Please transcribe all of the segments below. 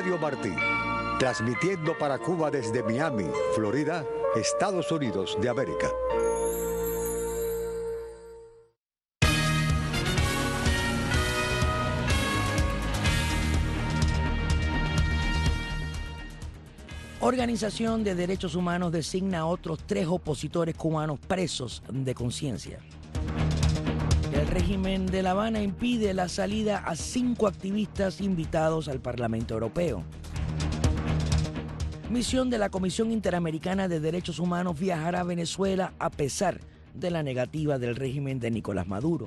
Radio Martí, transmitiendo para Cuba desde Miami, Florida, Estados Unidos de América. Organización de Derechos Humanos designa a otros 3 opositores cubanos presos de conciencia. El régimen de La Habana impide la salida a 5 activistas invitados al Parlamento Europeo. Misión de la Comisión Interamericana de Derechos Humanos viajará a Venezuela a pesar de la negativa del régimen de Nicolás Maduro.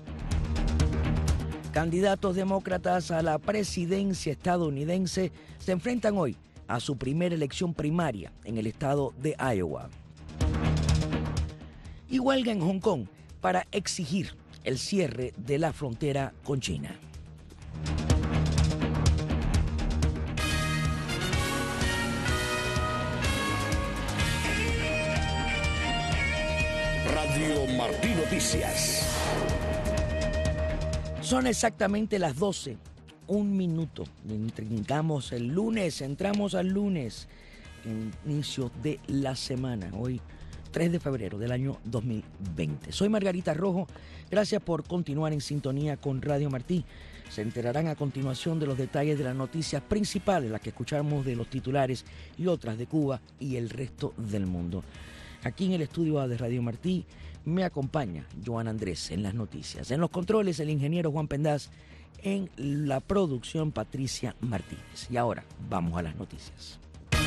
Candidatos demócratas a la presidencia estadounidense se enfrentan hoy a su primera elección primaria en el estado de Iowa. Y huelga en Hong Kong para exigir el cierre de la frontera con China. Radio Martí Noticias. Son exactamente las 12. Un minuto. Entramos al lunes, inicio de la semana, hoy 3 de febrero del año 2020. Soy Margarita Rojo, gracias por continuar en sintonía con Radio Martí. Se enterarán a continuación de los detalles de las noticias principales, las que escuchamos de los titulares y otras de Cuba y el resto del mundo. Aquí en el estudio A de Radio Martí me acompaña Joan Andrés en las noticias. En los controles, el ingeniero Juan Pendaz. En la producción, Patricia Martínez. Y ahora vamos a las noticias.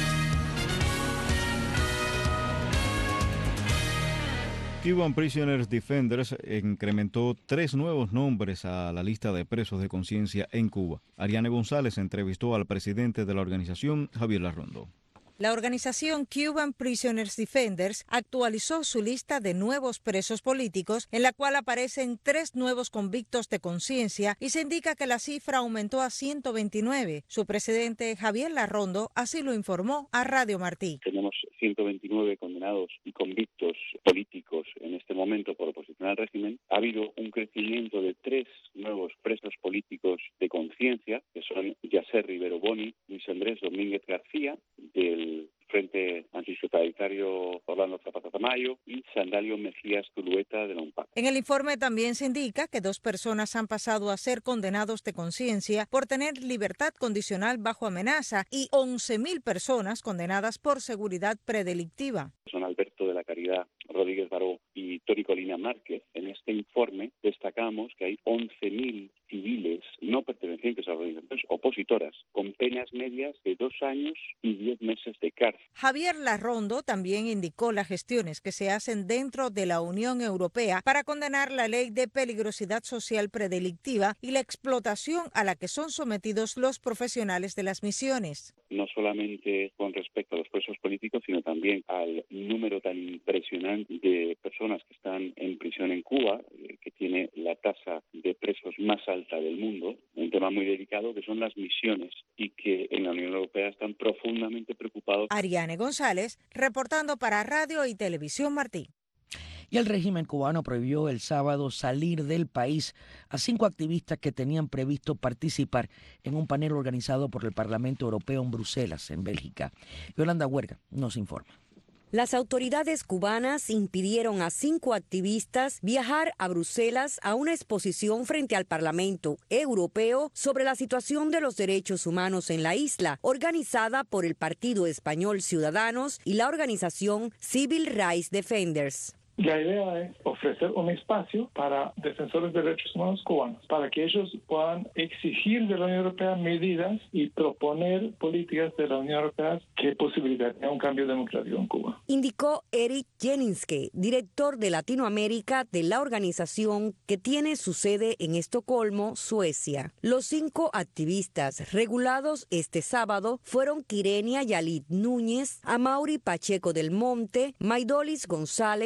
Cuban Prisoners Defenders incrementó 3 nuevos nombres a la lista de presos de conciencia en Cuba. Ariane González entrevistó al presidente de la organización, Javier Larrondo. La organización Cuban Prisoners Defenders actualizó su lista de nuevos presos políticos, en la cual aparecen 3 nuevos convictos de conciencia y se indica que la cifra aumentó a 129. Su presidente, Javier Larrondo, así lo informó a Radio Martí. Tenemos 129 condenados y convictos políticos en este momento por oposición al régimen. Ha habido un crecimiento de 3 nuevos presos políticos de conciencia, que son Yasser Rivero Boni, Luis Andrés Domínguez García, del Frente Antitotalitario Orlando Zapata Tamayo, y Sandalio Mejías Tulueta de la UNPAC. En el informe también se indica que 2 personas han pasado a ser condenados de conciencia por tener libertad condicional bajo amenaza y 11.000 personas condenadas por seguridad predelictiva. Son Alberto de la Caridad Rodríguez Baró y Tony Colina Márquez. En este informe destacamos que hay 11.000 civiles no pertenecientes a organizaciones opositoras con penas medias de 2 años y 10 meses de cárcel. Javier Larrondo también indicó las gestiones que se hacen dentro de la Unión Europea para condenar la ley de peligrosidad social predelictiva y la explotación a la que son sometidos los profesionales de las misiones. No solamente con respecto a los presos políticos, sino también al número tan impresionante de personas que están en prisión en Cuba, que tiene la tasa de presos más alta del mundo, un tema muy delicado que son las misiones y que en la Unión Europea están profundamente preocupados. Ariane González, reportando para Radio y Televisión Martí. Y el régimen cubano prohibió el sábado salir del país a 5 activistas que tenían previsto participar en un panel organizado por el Parlamento Europeo en Bruselas, en Bélgica. Yolanda Huerga nos informa. Las autoridades cubanas impidieron a 5 activistas viajar a Bruselas a una exposición frente al Parlamento Europeo sobre la situación de los derechos humanos en la isla, organizada por el Partido Español Ciudadanos y la organización Civil Rights Defenders. La idea es ofrecer un espacio para defensores de derechos humanos cubanos, para que ellos puedan exigir de la Unión Europea medidas y proponer políticas de la Unión Europea que posibiliten un cambio democrático en Cuba. Indicó Eric Jeninske, director de Latinoamérica de la organización que tiene su sede en Estocolmo, Suecia. Los 5 activistas regulados este sábado fueron Quirenia Yalit Núñez, Amaury Pacheco del Monte, Maidolis González,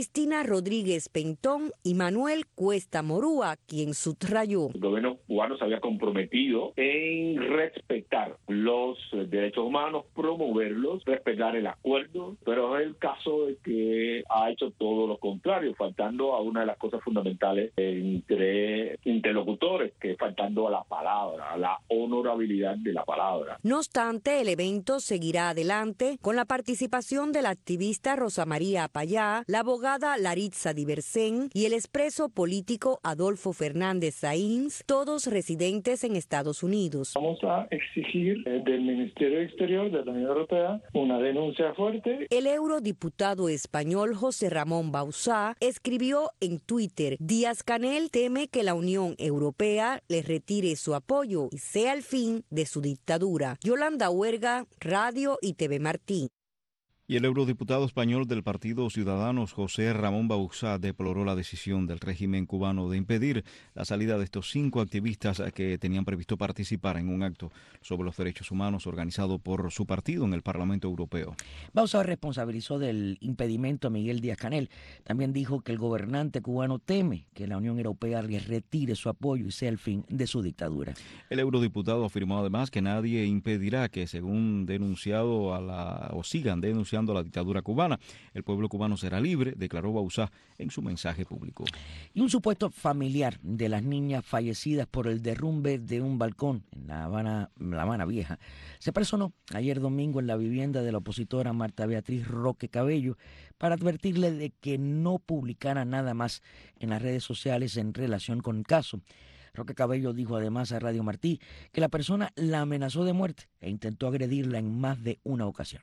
Cristina Rodríguez Pentón y Manuel Cuesta Morúa, quien subrayó. El gobierno cubano se había comprometido en respetar los derechos humanos, promoverlos, respetar el acuerdo, pero es el caso de que ha hecho todo lo contrario, faltando a una de las cosas fundamentales entre interlocutores, que es faltando a la palabra, a la honorabilidad de la palabra. No obstante, el evento seguirá adelante con la participación de la activista Rosa María Apayá, la abogada Laritza Diversén y el expreso político Adolfo Fernández Sainz, todos residentes en Estados Unidos. Vamos a exigir del Ministerio Exterior de la Unión Europea una denuncia fuerte. El eurodiputado español José Ramón Bauzá escribió en Twitter: Díaz-Canel teme que la Unión Europea le retire su apoyo y sea el fin de su dictadura. Yolanda Huerga, Radio y TV Martí. Y el eurodiputado español del Partido Ciudadanos, José Ramón Bauzá, deploró la decisión del régimen cubano de impedir la salida de estos 5 activistas que tenían previsto participar en un acto sobre los derechos humanos organizado por su partido en el Parlamento Europeo. Bauzá responsabilizó del impedimento a Miguel Díaz-Canel. También dijo que el gobernante cubano teme que la Unión Europea le retire su apoyo y sea el fin de su dictadura. El eurodiputado afirmó además que nadie impedirá que, según denunciado sigan denunciando la dictadura cubana. El pueblo cubano será libre, declaró Bauzá en su mensaje público. Y un supuesto familiar de las niñas fallecidas por el derrumbe de un balcón en La Habana Vieja se personó ayer domingo en la vivienda de la opositora Marta Beatriz Roque Cabello para advertirle de que no publicara nada más en las redes sociales en relación con el caso. Roque Cabello dijo además a Radio Martí que la persona la amenazó de muerte e intentó agredirla en más de una ocasión.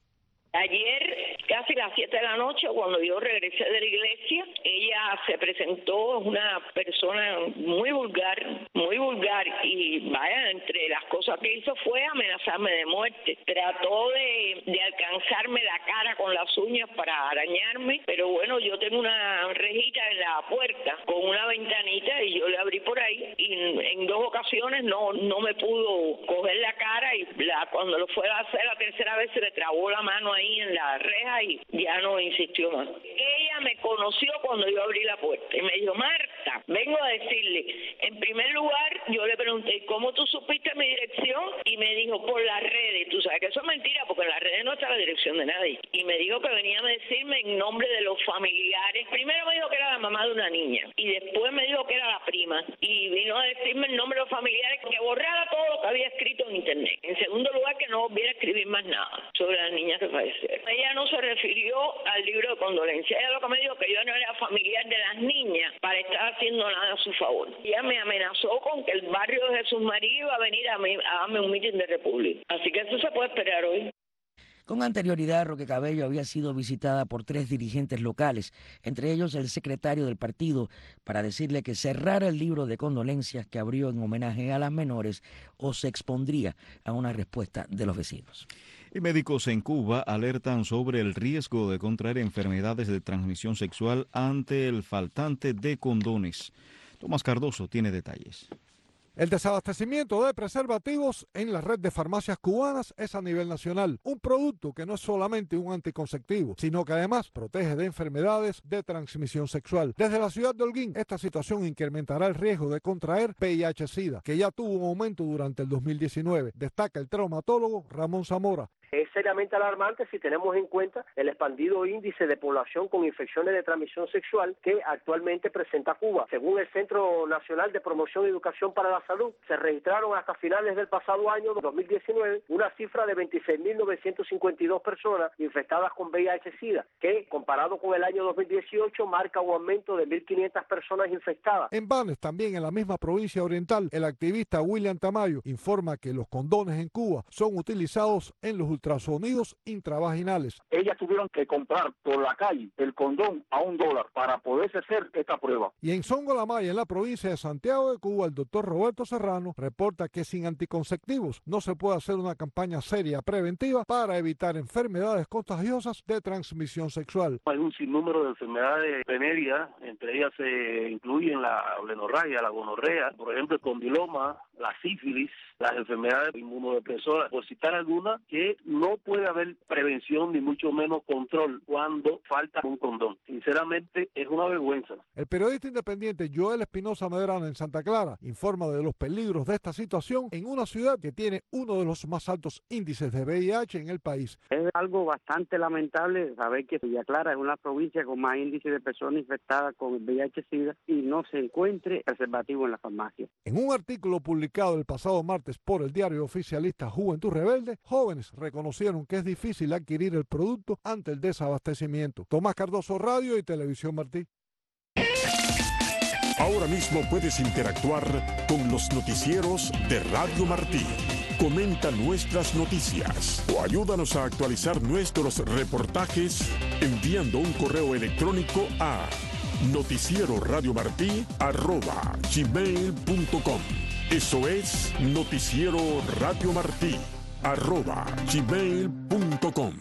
Ayer, casi las 7 de la noche, cuando yo regresé de la iglesia, ella se presentó, una persona muy vulgar, y vaya, entre las cosas que hizo fue amenazarme de muerte. Trató de alcanzarme la cara con las uñas para arañarme, pero bueno, yo tengo una rejita en la puerta con una ventanita y yo le abrí por ahí y en 2 ocasiones no me pudo coger la cara y cuando lo fue a hacer la tercera vez se le trabó la mano ahí en la reja y ya no insistió más. Ella me conoció cuando yo abrí la puerta y me dijo: Marta, vengo a decirle, en primer lugar yo le pregunté ¿cómo tú supiste mi dirección? Y me dijo: por las redes. Tú sabes que eso es mentira porque en las redes no está la dirección de nadie. Y me dijo que venía a decirme en nombre de los familiares. Primero me dijo que era la mamá de una niña y después me dijo que era la prima y vino a decirme en nombre de los familiares que borrara todo lo que había escrito en internet. En segundo lugar, que no volviera a escribir más nada sobre las niñas que fallecieron. Ella no se refirió al libro de condolencia. Ella lo que me dijo que yo no era familiar de las niñas para estar haciendo nada a su favor. Ella me amenazó con que el barrio de Jesús María iba a venir a darme un mitin de República. Así que eso se puede esperar hoy. Con anterioridad, Roque Cabello había sido visitada por 3 dirigentes locales, entre ellos el secretario del partido, para decirle que cerrara el libro de condolencias que abrió en homenaje a las menores o se expondría a una respuesta de los vecinos. Y médicos en Cuba alertan sobre el riesgo de contraer enfermedades de transmisión sexual ante el faltante de condones. Tomás Cardoso tiene detalles. El desabastecimiento de preservativos en la red de farmacias cubanas es a nivel nacional, un producto que no es solamente un anticonceptivo, sino que además protege de enfermedades de transmisión sexual. Desde la ciudad de Holguín, esta situación incrementará el riesgo de contraer VIH-Sida, que ya tuvo un aumento durante el 2019, destaca el traumatólogo Ramón Zamora. Es seriamente alarmante si tenemos en cuenta el expandido índice de población con infecciones de transmisión sexual que actualmente presenta Cuba. Según el Centro Nacional de Promoción y Educación para la Salud, se registraron hasta finales del pasado año 2019 una cifra de 26.952 personas infectadas con VIH-Sida, que comparado con el año 2018 marca un aumento de 1.500 personas infectadas. En Banes, también en la misma provincia oriental, el activista William Tamayo informa que los condones en Cuba son utilizados en los ultrasonidos intravaginales. Ellas tuvieron que comprar por la calle el condón a $1 para poderse hacer esta prueba. Y en Songolamaya, en la provincia de Santiago de Cuba, el doctor Roberto Serrano reporta que sin anticonceptivos no se puede hacer una campaña seria preventiva para evitar enfermedades contagiosas de transmisión sexual. Hay un sinnúmero de enfermedades venéreas, entre ellas se incluyen la blenorragia, la gonorrea, por ejemplo el condiloma, la sífilis, las enfermedades inmunodepresoras, por citar algunas que no puede haber prevención ni mucho menos control cuando falta un condón. Sinceramente, es una vergüenza. El periodista independiente Joel Espinosa Medrano en Santa Clara informa de los peligros de esta situación en una ciudad que tiene uno de los más altos índices de VIH en el país. Es algo bastante lamentable saber que Villa Clara es una provincia con más índice de personas infectadas con el VIH-Sida y no se encuentre preservativo en la farmacia. En un artículo publicado el pasado martes por el diario oficialista Juventud Rebelde, jóvenes reconocieron que es difícil adquirir el producto ante el desabastecimiento. Tomás Cardoso, Radio y Televisión Martí. Ahora mismo puedes interactuar con los noticieros de Radio Martí. Comenta nuestras noticias o ayúdanos a actualizar nuestros reportajes enviando un correo electrónico a noticieroradiomartí@gmail.com. Eso es noticieroradiomartí@gmail.com.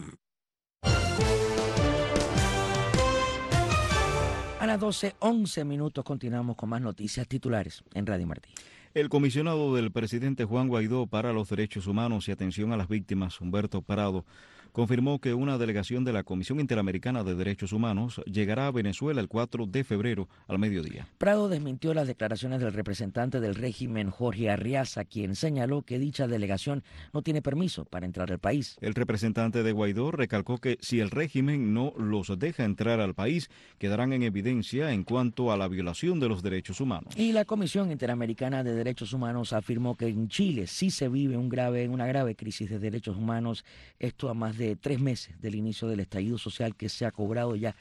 A las 12:11 continuamos con más noticias titulares en Radio Martí. El comisionado del presidente Juan Guaidó para los Derechos Humanos y Atención a las Víctimas, Humberto Prado, confirmó que una delegación de la Comisión Interamericana de Derechos Humanos llegará a Venezuela el 4 de febrero al mediodía. Prado desmintió las declaraciones del representante del régimen, Jorge Arriaza, quien señaló que dicha delegación no tiene permiso para entrar al país. El representante de Guaidó recalcó que si el régimen no los deja entrar al país, quedarán en evidencia en cuanto a la violación de los derechos humanos. Y la Comisión Interamericana de Derechos Humanos afirmó que en Chile sí se vive una grave crisis de derechos humanos, esto a más de 3 meses del inicio del estallido social que se ha cobrado ya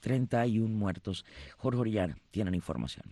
31 muertos. Jorge Orellana tiene la información.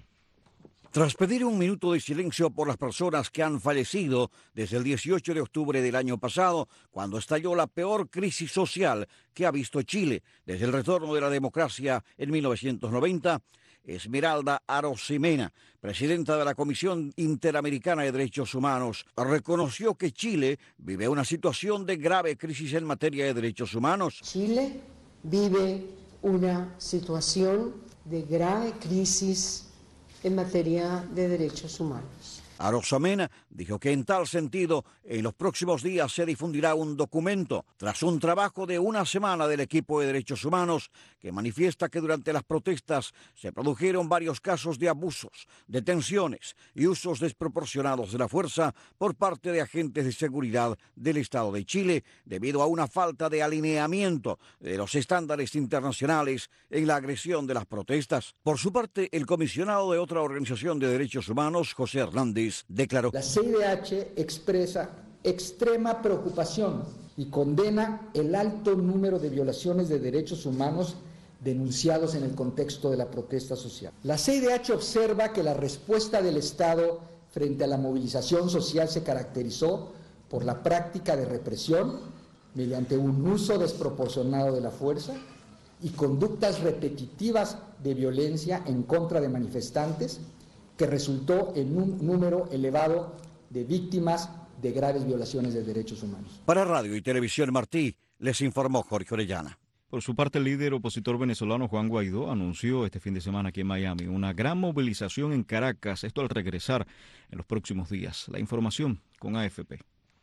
Tras pedir un minuto de silencio por las personas que han fallecido desde el 18 de octubre del año pasado, cuando estalló la peor crisis social que ha visto Chile desde el retorno de la democracia en 1990, Esmeralda Arosemena, presidenta de la Comisión Interamericana de Derechos Humanos, reconoció que Chile vive una situación de grave crisis en materia de derechos humanos. Chile vive una situación de grave crisis en materia de derechos humanos. Arosemena dijo que en tal sentido, en los próximos días se difundirá un documento tras un trabajo de una semana del equipo de derechos humanos que manifiesta que durante las protestas se produjeron varios casos de abusos, detenciones y usos desproporcionados de la fuerza por parte de agentes de seguridad del Estado de Chile debido a una falta de alineamiento de los estándares internacionales en la agresión de las protestas. Por su parte, el comisionado de otra organización de derechos humanos, José Hernández, declaró: La CIDH expresa extrema preocupación y condena el alto número de violaciones de derechos humanos denunciados en el contexto de la protesta social. La CIDH observa que la respuesta del Estado frente a la movilización social se caracterizó por la práctica de represión mediante un uso desproporcionado de la fuerza y conductas repetitivas de violencia en contra de manifestantes, que resultó en un número elevado de víctimas de graves violaciones de derechos humanos. Para Radio y Televisión Martí, les informó Jorge Orellana. Por su parte, el líder opositor venezolano Juan Guaidó anunció este fin de semana aquí en Miami una gran movilización en Caracas, esto al regresar en los próximos días. La información con AFP.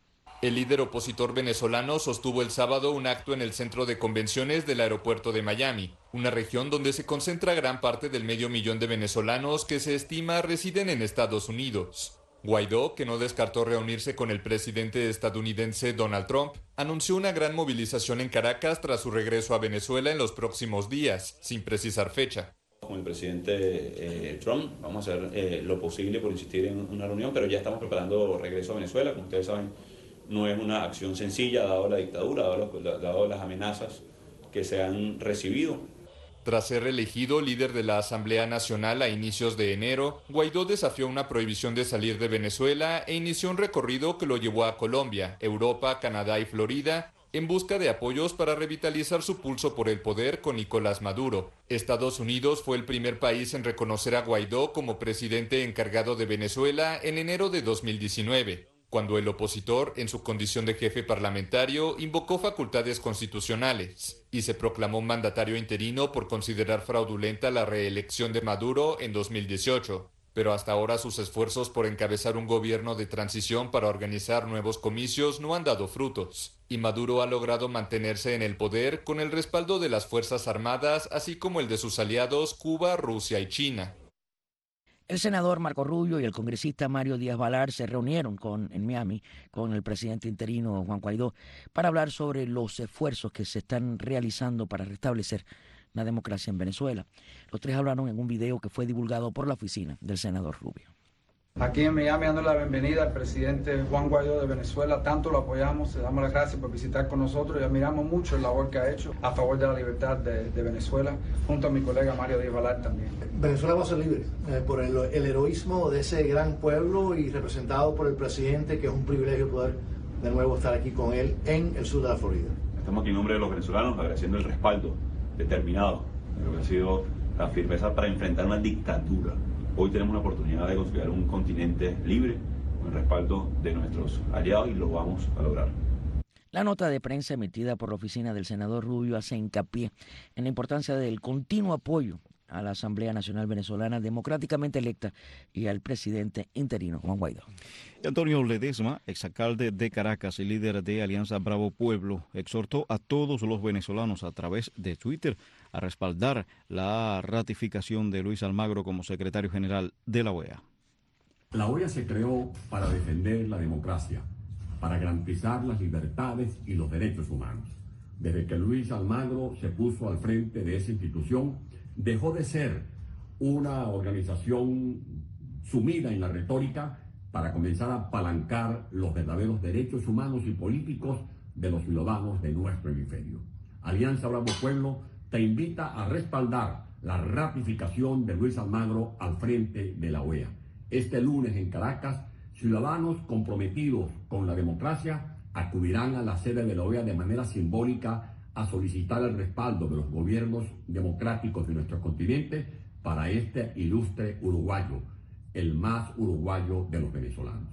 El líder opositor venezolano sostuvo el sábado un acto en el centro de convenciones del aeropuerto de Miami, una región donde se concentra gran parte del 500.000 de venezolanos que se estima residen en Estados Unidos. Guaidó, que no descartó reunirse con el presidente estadounidense Donald Trump, anunció una gran movilización en Caracas tras su regreso a Venezuela en los próximos días, sin precisar fecha. Con el presidente Trump vamos a hacer lo posible por insistir en una reunión, pero ya estamos preparando regreso a Venezuela. Como ustedes saben, no es una acción sencilla, dado la dictadura, dado las amenazas que se han recibido. Tras ser elegido líder de la Asamblea Nacional a inicios de enero, Guaidó desafió una prohibición de salir de Venezuela e inició un recorrido que lo llevó a Colombia, Europa, Canadá y Florida, en busca de apoyos para revitalizar su pulso por el poder con Nicolás Maduro. Estados Unidos fue el primer país en reconocer a Guaidó como presidente encargado de Venezuela en enero de 2019. Cuando el opositor, en su condición de jefe parlamentario, invocó facultades constitucionales y se proclamó mandatario interino por considerar fraudulenta la reelección de Maduro en 2018. Pero hasta ahora sus esfuerzos por encabezar un gobierno de transición para organizar nuevos comicios no han dado frutos, y Maduro ha logrado mantenerse en el poder con el respaldo de las Fuerzas Armadas, así como el de sus aliados Cuba, Rusia y China. El senador Marco Rubio y el congresista Mario Díaz-Balart se reunieron en Miami con el presidente interino Juan Guaidó para hablar sobre los esfuerzos que se están realizando para restablecer la democracia en Venezuela. Los tres hablaron en un video que fue divulgado por la oficina del senador Rubio. Aquí en Miami dando la bienvenida al presidente Juan Guaidó de Venezuela, tanto lo apoyamos, le damos las gracias por visitar con nosotros y admiramos mucho la labor que ha hecho a favor de la libertad de Venezuela, junto a mi colega Mario Díaz-Balart también. Venezuela va a ser libre por el heroísmo de ese gran pueblo y representado por el presidente, que es un privilegio poder de nuevo estar aquí con él en el sur de la Florida. Estamos aquí en nombre de los venezolanos agradeciendo el respaldo determinado de lo que ha sido la firmeza para enfrentar una dictadura. Hoy tenemos una oportunidad de construir un continente libre con el respaldo de nuestros aliados y lo vamos a lograr. La nota de prensa emitida por la oficina del senador Rubio hace hincapié en la importancia del continuo apoyo a la Asamblea Nacional Venezolana democráticamente electa y al presidente interino Juan Guaidó. Antonio Ledesma, exalcalde de Caracas y líder de Alianza Bravo Pueblo, exhortó a todos los venezolanos a través de Twitter a respaldar la ratificación de Luis Almagro como secretario general de la OEA. La OEA se creó para defender la democracia, para garantizar las libertades y los derechos humanos. Desde que Luis Almagro se puso al frente de esa institución, dejó de ser una organización sumida en la retórica para comenzar a apalancar los verdaderos derechos humanos y políticos de los ciudadanos de nuestro hemisferio. Alianza Bravo Pueblo te invita a respaldar la ratificación de Luis Almagro al frente de la OEA. Este lunes en Caracas, ciudadanos comprometidos con la democracia acudirán a la sede de la OEA de manera simbólica a solicitar el respaldo de los gobiernos democráticos de nuestro continente para este ilustre uruguayo, el más uruguayo de los venezolanos.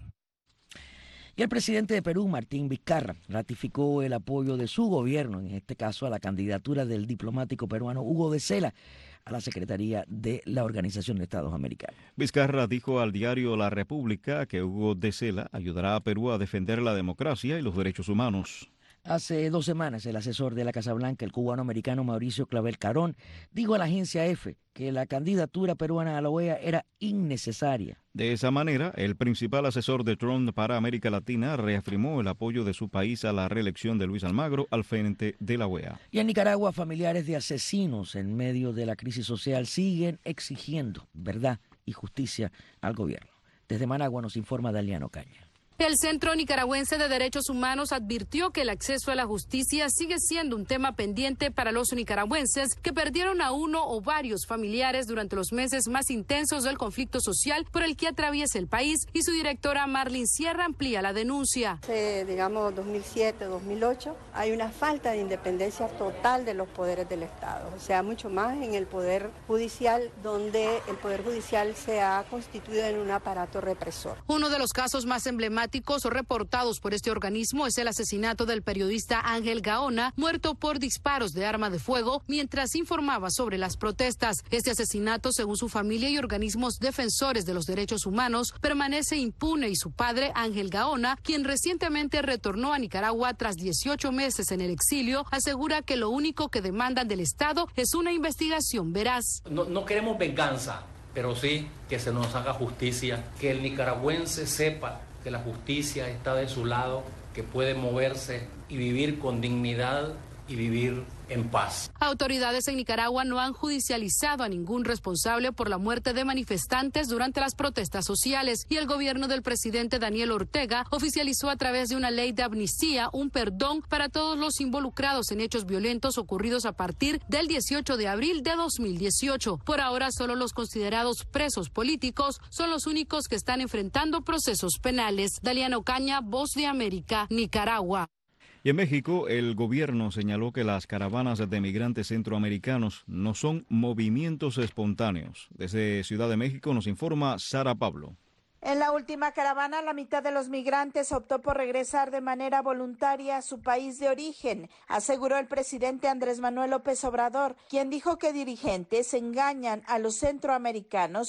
Y el presidente de Perú, Martín Vizcarra, ratificó el apoyo de su gobierno, en este caso a la candidatura del diplomático peruano Hugo de Sela a la Secretaría de la Organización de Estados Americanos. Vizcarra dijo al diario La República que Hugo de Sela ayudará a Perú a defender la democracia y los derechos humanos. Hace 2 semanas, el asesor de la Casa Blanca, el cubano-americano Mauricio Clavel Carón, dijo a la agencia EFE que la candidatura peruana a la OEA era innecesaria. De esa manera, el principal asesor de Trump para América Latina reafirmó el apoyo de su país a la reelección de Luis Almagro al frente de la OEA. Y en Nicaragua, familiares de asesinos en medio de la crisis social siguen exigiendo verdad y justicia al gobierno. Desde Managua nos informa Daliano Caña. El Centro Nicaragüense de Derechos Humanos advirtió que el acceso a la justicia sigue siendo un tema pendiente para los nicaragüenses que perdieron a uno o varios familiares durante los meses más intensos del conflicto social por el que atraviesa el país, y su directora Marlene Sierra amplía la denuncia. Digamos 2007, 2008, hay una falta de independencia total de los poderes del Estado, o sea, mucho más en el Poder Judicial, donde el Poder Judicial se ha constituido en un aparato represor. Uno de los casos más emblemáticos reportados por este organismo es el asesinato del periodista Ángel Gaona, muerto por disparos de arma de fuego mientras informaba sobre las protestas. Este asesinato, según su familia y organismos defensores de los derechos humanos, permanece impune, y su padre, Ángel Gaona, quien recientemente retornó a Nicaragua tras 18 meses en el exilio, asegura que lo único que demandan del Estado es una investigación veraz. No queremos venganza, pero sí que se nos haga justicia, que el nicaragüense sepa que la justicia está de su lado, que puede moverse y vivir con dignidad y vivir en paz. Autoridades en Nicaragua no han judicializado a ningún responsable por la muerte de manifestantes durante las protestas sociales, y el gobierno del presidente Daniel Ortega oficializó a través de una ley de amnistía un perdón para todos los involucrados en hechos violentos ocurridos a partir del 18 de abril de 2018. Por ahora, solo los considerados presos políticos son los únicos que están enfrentando procesos penales. Daliano Caña, Voz de América, Nicaragua. Y en México, el gobierno señaló que las caravanas de migrantes centroamericanos no son movimientos espontáneos. Desde Ciudad de México nos informa Sara Pablo. En la última caravana, la mitad de los migrantes optó por regresar de manera voluntaria a su país de origen, aseguró el presidente Andrés Manuel López Obrador, quien dijo que dirigentes engañan a los centroamericanos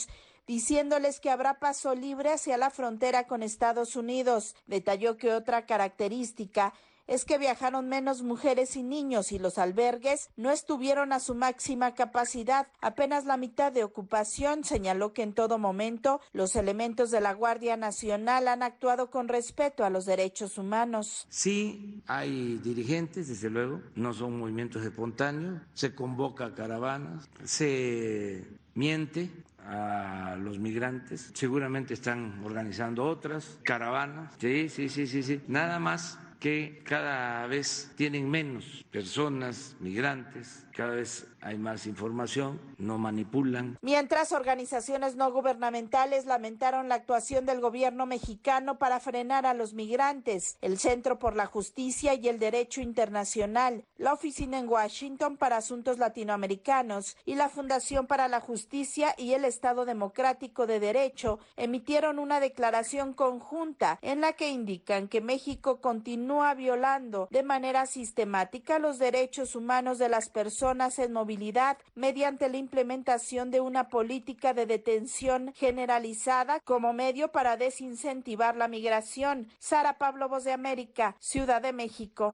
diciéndoles que habrá paso libre hacia la frontera con Estados Unidos. Detalló que otra característica es que viajaron menos mujeres y niños y los albergues no estuvieron a su máxima capacidad, apenas la mitad de ocupación. Señaló que en todo momento los elementos de la Guardia Nacional han actuado con respeto a los derechos humanos. Sí, hay dirigentes, desde luego, no son movimientos espontáneos, se convoca a caravanas, se miente a los migrantes, seguramente están organizando otras caravanas, sí, nada más que cada vez tienen menos personas, migrantes, cada vez hay más información, no manipulan. Mientras, organizaciones no gubernamentales lamentaron la actuación del gobierno mexicano para frenar a los migrantes, el Centro por la Justicia y el Derecho Internacional, la Oficina en Washington para Asuntos Latinoamericanos y la Fundación para la Justicia y el Estado Democrático de Derecho emitieron una declaración conjunta en la que indican que México continúa violando de manera sistemática los derechos humanos de las personas en movilidad mediante la implementación de una política de detención generalizada como medio para desincentivar la migración. Sara Pablo, Voz de América, Ciudad de México.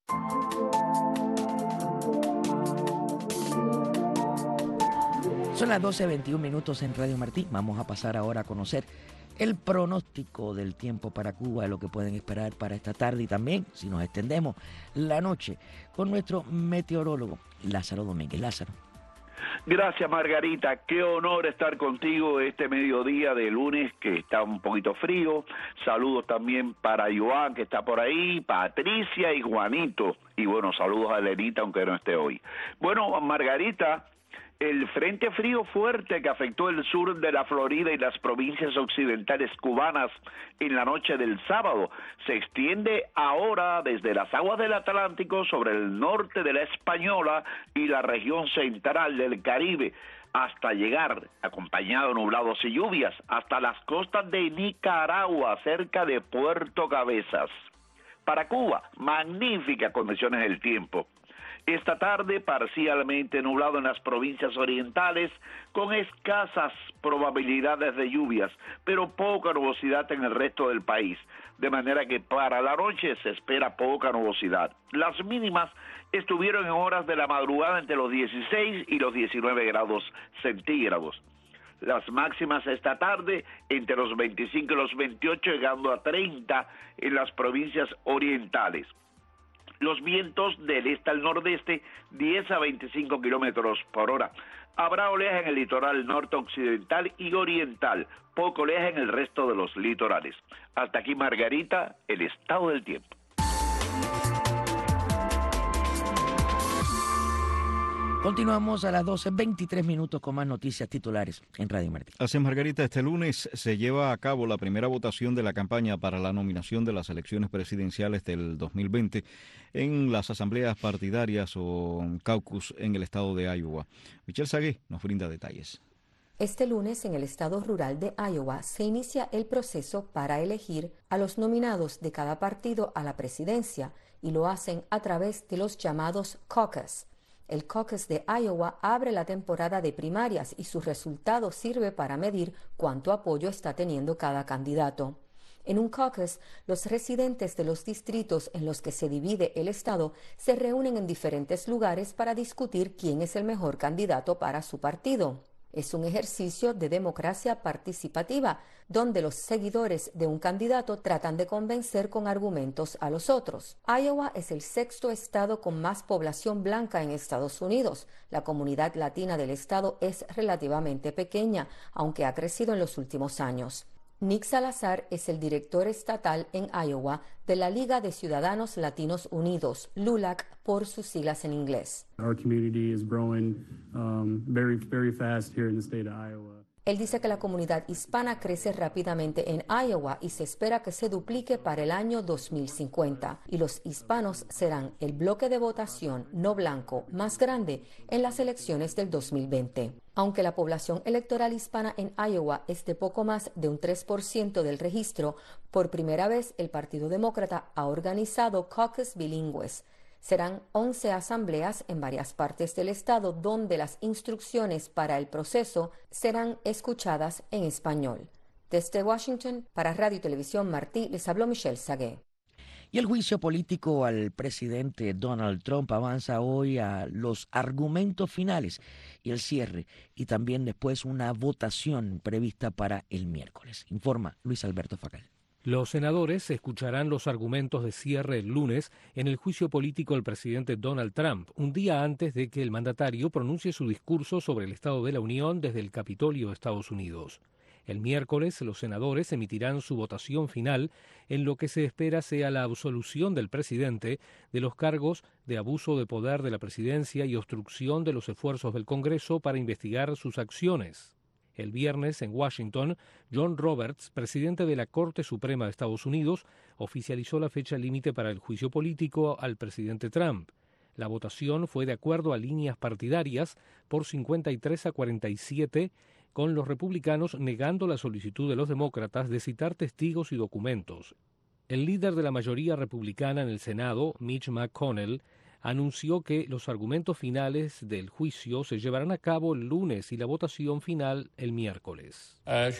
Son las 12:21 en Radio Martí. Vamos a pasar ahora a conocer el pronóstico del tiempo para Cuba, lo que pueden esperar para esta tarde y también, si nos extendemos, la noche con nuestro meteorólogo Lázaro Domínguez. Lázaro. Gracias, Margarita. Qué honor estar contigo este mediodía de lunes, que está un poquito frío. Saludos también para Joan, que está por ahí, Patricia y Juanito. Y bueno, saludos a Elenita, aunque no esté hoy. Bueno, Margarita, el frente frío fuerte que afectó el sur de la Florida y las provincias occidentales cubanas en la noche del sábado se extiende ahora desde las aguas del Atlántico sobre el norte de la Española y la región central del Caribe, hasta llegar, acompañado de nublados y lluvias, hasta las costas de Nicaragua, cerca de Puerto Cabezas. Para Cuba, magníficas condiciones del tiempo. Esta tarde, parcialmente nublado en las provincias orientales, con escasas probabilidades de lluvias, pero poca nubosidad en el resto del país, de manera que para la noche se espera poca nubosidad. Las mínimas estuvieron en horas de la madrugada entre los 16 y los 19 grados centígrados. Las máximas esta tarde entre los 25 y los 28, llegando a 30 en las provincias orientales. Los vientos del este al nordeste, 10 a 25 kilómetros por hora. Habrá oleaje en el litoral norte occidental y oriental, poco oleaje en el resto de los litorales. Hasta aquí, Margarita, el estado del tiempo. Continuamos a las 12:23 con más noticias titulares en Radio Martí. Así es, Margarita, este lunes se lleva a cabo la primera votación de la campaña para la nominación de las elecciones presidenciales del 2020 en las asambleas partidarias o caucus en el estado de Iowa. Michelle Sagué nos brinda detalles. Este lunes, en el estado rural de Iowa, se inicia el proceso para elegir a los nominados de cada partido a la presidencia y lo hacen a través de los llamados caucus. El caucus de Iowa abre la temporada de primarias y su resultado sirve para medir cuánto apoyo está teniendo cada candidato. En un caucus, los residentes de los distritos en los que se divide el estado se reúnen en diferentes lugares para discutir quién es el mejor candidato para su partido. Es un ejercicio de democracia participativa, donde los seguidores de un candidato tratan de convencer con argumentos a los otros. Iowa es el sexto estado con más población blanca en Estados Unidos. La comunidad latina del estado es relativamente pequeña, aunque ha crecido en los últimos años. Nick Salazar es el director estatal en Iowa de la Liga de Ciudadanos Latinos Unidos, LULAC por sus siglas en inglés. Our community is growing very, very fast here in the state of Iowa. Él dice que la comunidad hispana crece rápidamente en Iowa y se espera que se duplique para el año 2050, y los hispanos serán el bloque de votación no blanco más grande en las elecciones del 2020. Aunque la población electoral hispana en Iowa es de poco más de un 3% del registro, por primera vez el Partido Demócrata ha organizado caucus bilingües. Serán 11 asambleas en varias partes del estado donde las instrucciones para el proceso serán escuchadas en español. Desde Washington, para Radio y Televisión Martí, les habló Michelle Sagué. Y el juicio político al presidente Donald Trump avanza hoy a los argumentos finales y el cierre, y también después una votación prevista para el miércoles. Informa Luis Alberto Facal. Los senadores escucharán los argumentos de cierre el lunes en el juicio político al presidente Donald Trump, un día antes de que el mandatario pronuncie su discurso sobre el Estado de la Unión desde el Capitolio de Estados Unidos. El miércoles, los senadores emitirán su votación final en lo que se espera sea la absolución del presidente de los cargos de abuso de poder de la presidencia y obstrucción de los esfuerzos del Congreso para investigar sus acciones. El viernes, en Washington, John Roberts, presidente de la Corte Suprema de Estados Unidos, oficializó la fecha límite para el juicio político al presidente Trump. La votación fue de acuerdo a líneas partidarias por 53 a 47, con los republicanos negando la solicitud de los demócratas de citar testigos y documentos. El líder de la mayoría republicana en el Senado, Mitch McConnell, anunció que los argumentos finales del juicio se llevarán a cabo el lunes y la votación final el miércoles.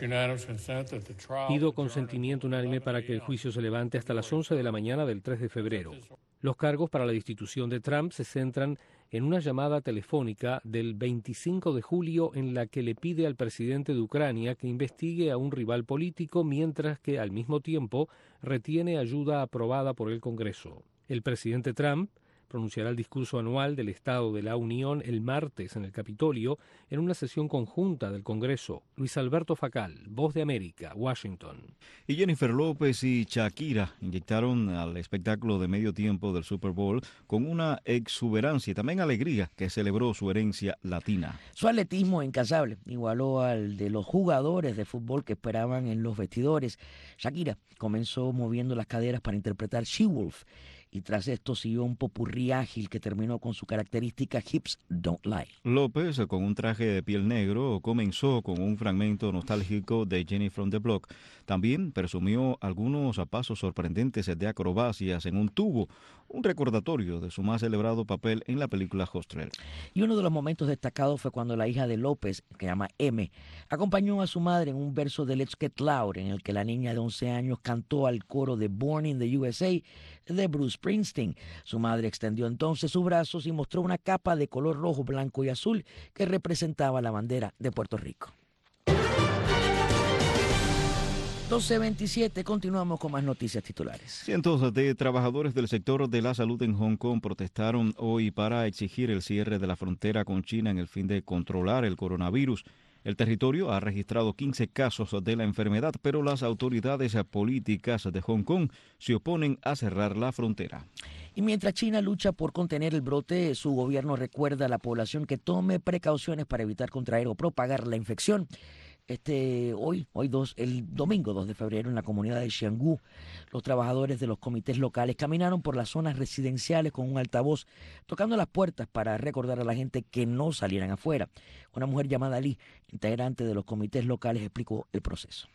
Pido consentimiento unánime para que el juicio se levante hasta las 11 de la mañana del 3 de febrero. Los cargos para la destitución de Trump se centran en una llamada telefónica del 25 de julio en la que le pide al presidente de Ucrania que investigue a un rival político mientras que al mismo tiempo retiene ayuda aprobada por el Congreso. El presidente Trump pronunciará el discurso anual del Estado de la Unión el martes en el Capitolio en una sesión conjunta del Congreso. Luis Alberto Facal, Voz de América, Washington. Y Jennifer López y Shakira inyectaron al espectáculo de medio tiempo del Super Bowl con una exuberancia y también alegría que celebró su herencia latina. Su atletismo incansable igualó al de los jugadores de fútbol que esperaban en los vestidores. Shakira comenzó moviendo las caderas para interpretar She-Wolf, y tras esto siguió un popurrí ágil que terminó con su característica Hips Don't Lie. López, con un traje de piel negro, comenzó con un fragmento nostálgico de Jenny from the Block. También presumió algunos pasos sorprendentes de acrobacias en un tubo, un recordatorio de su más celebrado papel en la película Hostel. Y uno de los momentos destacados fue cuando la hija de López, que se llama M, acompañó a su madre en un verso de Let's Get Loud, en el que la niña de 11 años cantó al coro de Born in the USA de Bruce Springsteen. Su madre extendió entonces sus brazos y mostró una capa de color rojo, blanco y azul que representaba la bandera de Puerto Rico. 12:27, continuamos con más noticias titulares. Cientos de trabajadores del sector de la salud en Hong Kong protestaron hoy para exigir el cierre de la frontera con China en el fin de controlar el coronavirus. El territorio ha registrado 15 casos de la enfermedad, pero las autoridades políticas de Hong Kong se oponen a cerrar la frontera. Y mientras China lucha por contener el brote, su gobierno recuerda a la población que tome precauciones para evitar contraer o propagar la infección. El domingo 2 de febrero, en la comunidad de Xianggu, los trabajadores de los comités locales caminaron por las zonas residenciales con un altavoz, tocando las puertas para recordar a la gente que no salieran afuera. Una mujer llamada Li, integrante de los comités locales, explicó el proceso.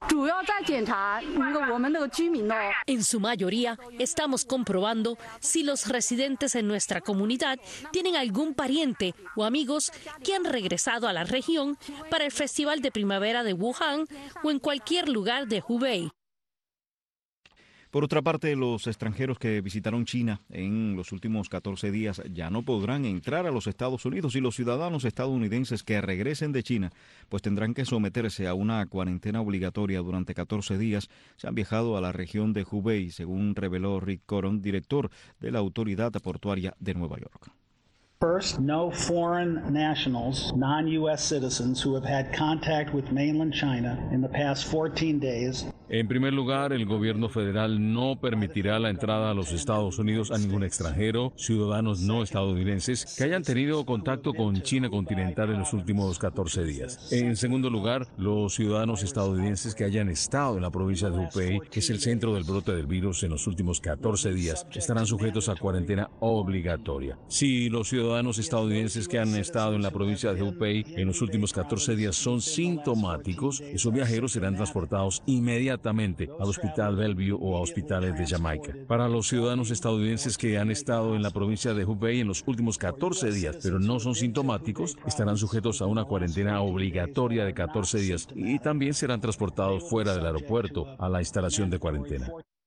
En su mayoría, estamos comprobando si los residentes en nuestra comunidad tienen algún pariente o amigos que han regresado a la región para el Festival de Primavera de Wuhan o en cualquier lugar de Hubei. Por otra parte, los extranjeros que visitaron China en los últimos 14 días ya no podrán entrar a los Estados Unidos, y los ciudadanos estadounidenses que regresen de China pues tendrán que someterse a una cuarentena obligatoria durante 14 días. Se han viajado a la región de Hubei, según reveló Rick Coron, director de la Autoridad Portuaria de Nueva York. First, no foreign nationals, non-U.S. citizens who have had contact with mainland China in the past 14 days. En primer lugar, el gobierno federal no permitirá la entrada a los Estados Unidos a ningún extranjero, ciudadanos no estadounidenses, que hayan tenido contacto con China continental en los últimos 14 días. En segundo lugar, los ciudadanos estadounidenses que hayan estado en la provincia de Hubei, que es el centro del brote del virus, en los últimos 14 días, estarán sujetos a cuarentena obligatoria. Si los ciudadanos ciudadanos estadounidenses que han estado en la provincia de Hubei en los últimos 14 días son sintomáticos, esos viajeros serán transportados inmediatamente al Hospital Bellevue o a hospitales de Jamaica. Para los ciudadanos estadounidenses que han estado en la provincia de Hubei en los últimos 14 días, pero no son sintomáticos, estarán sujetos a una cuarentena obligatoria de 14 días y también serán transportados fuera del aeropuerto a la instalación de cuarentena.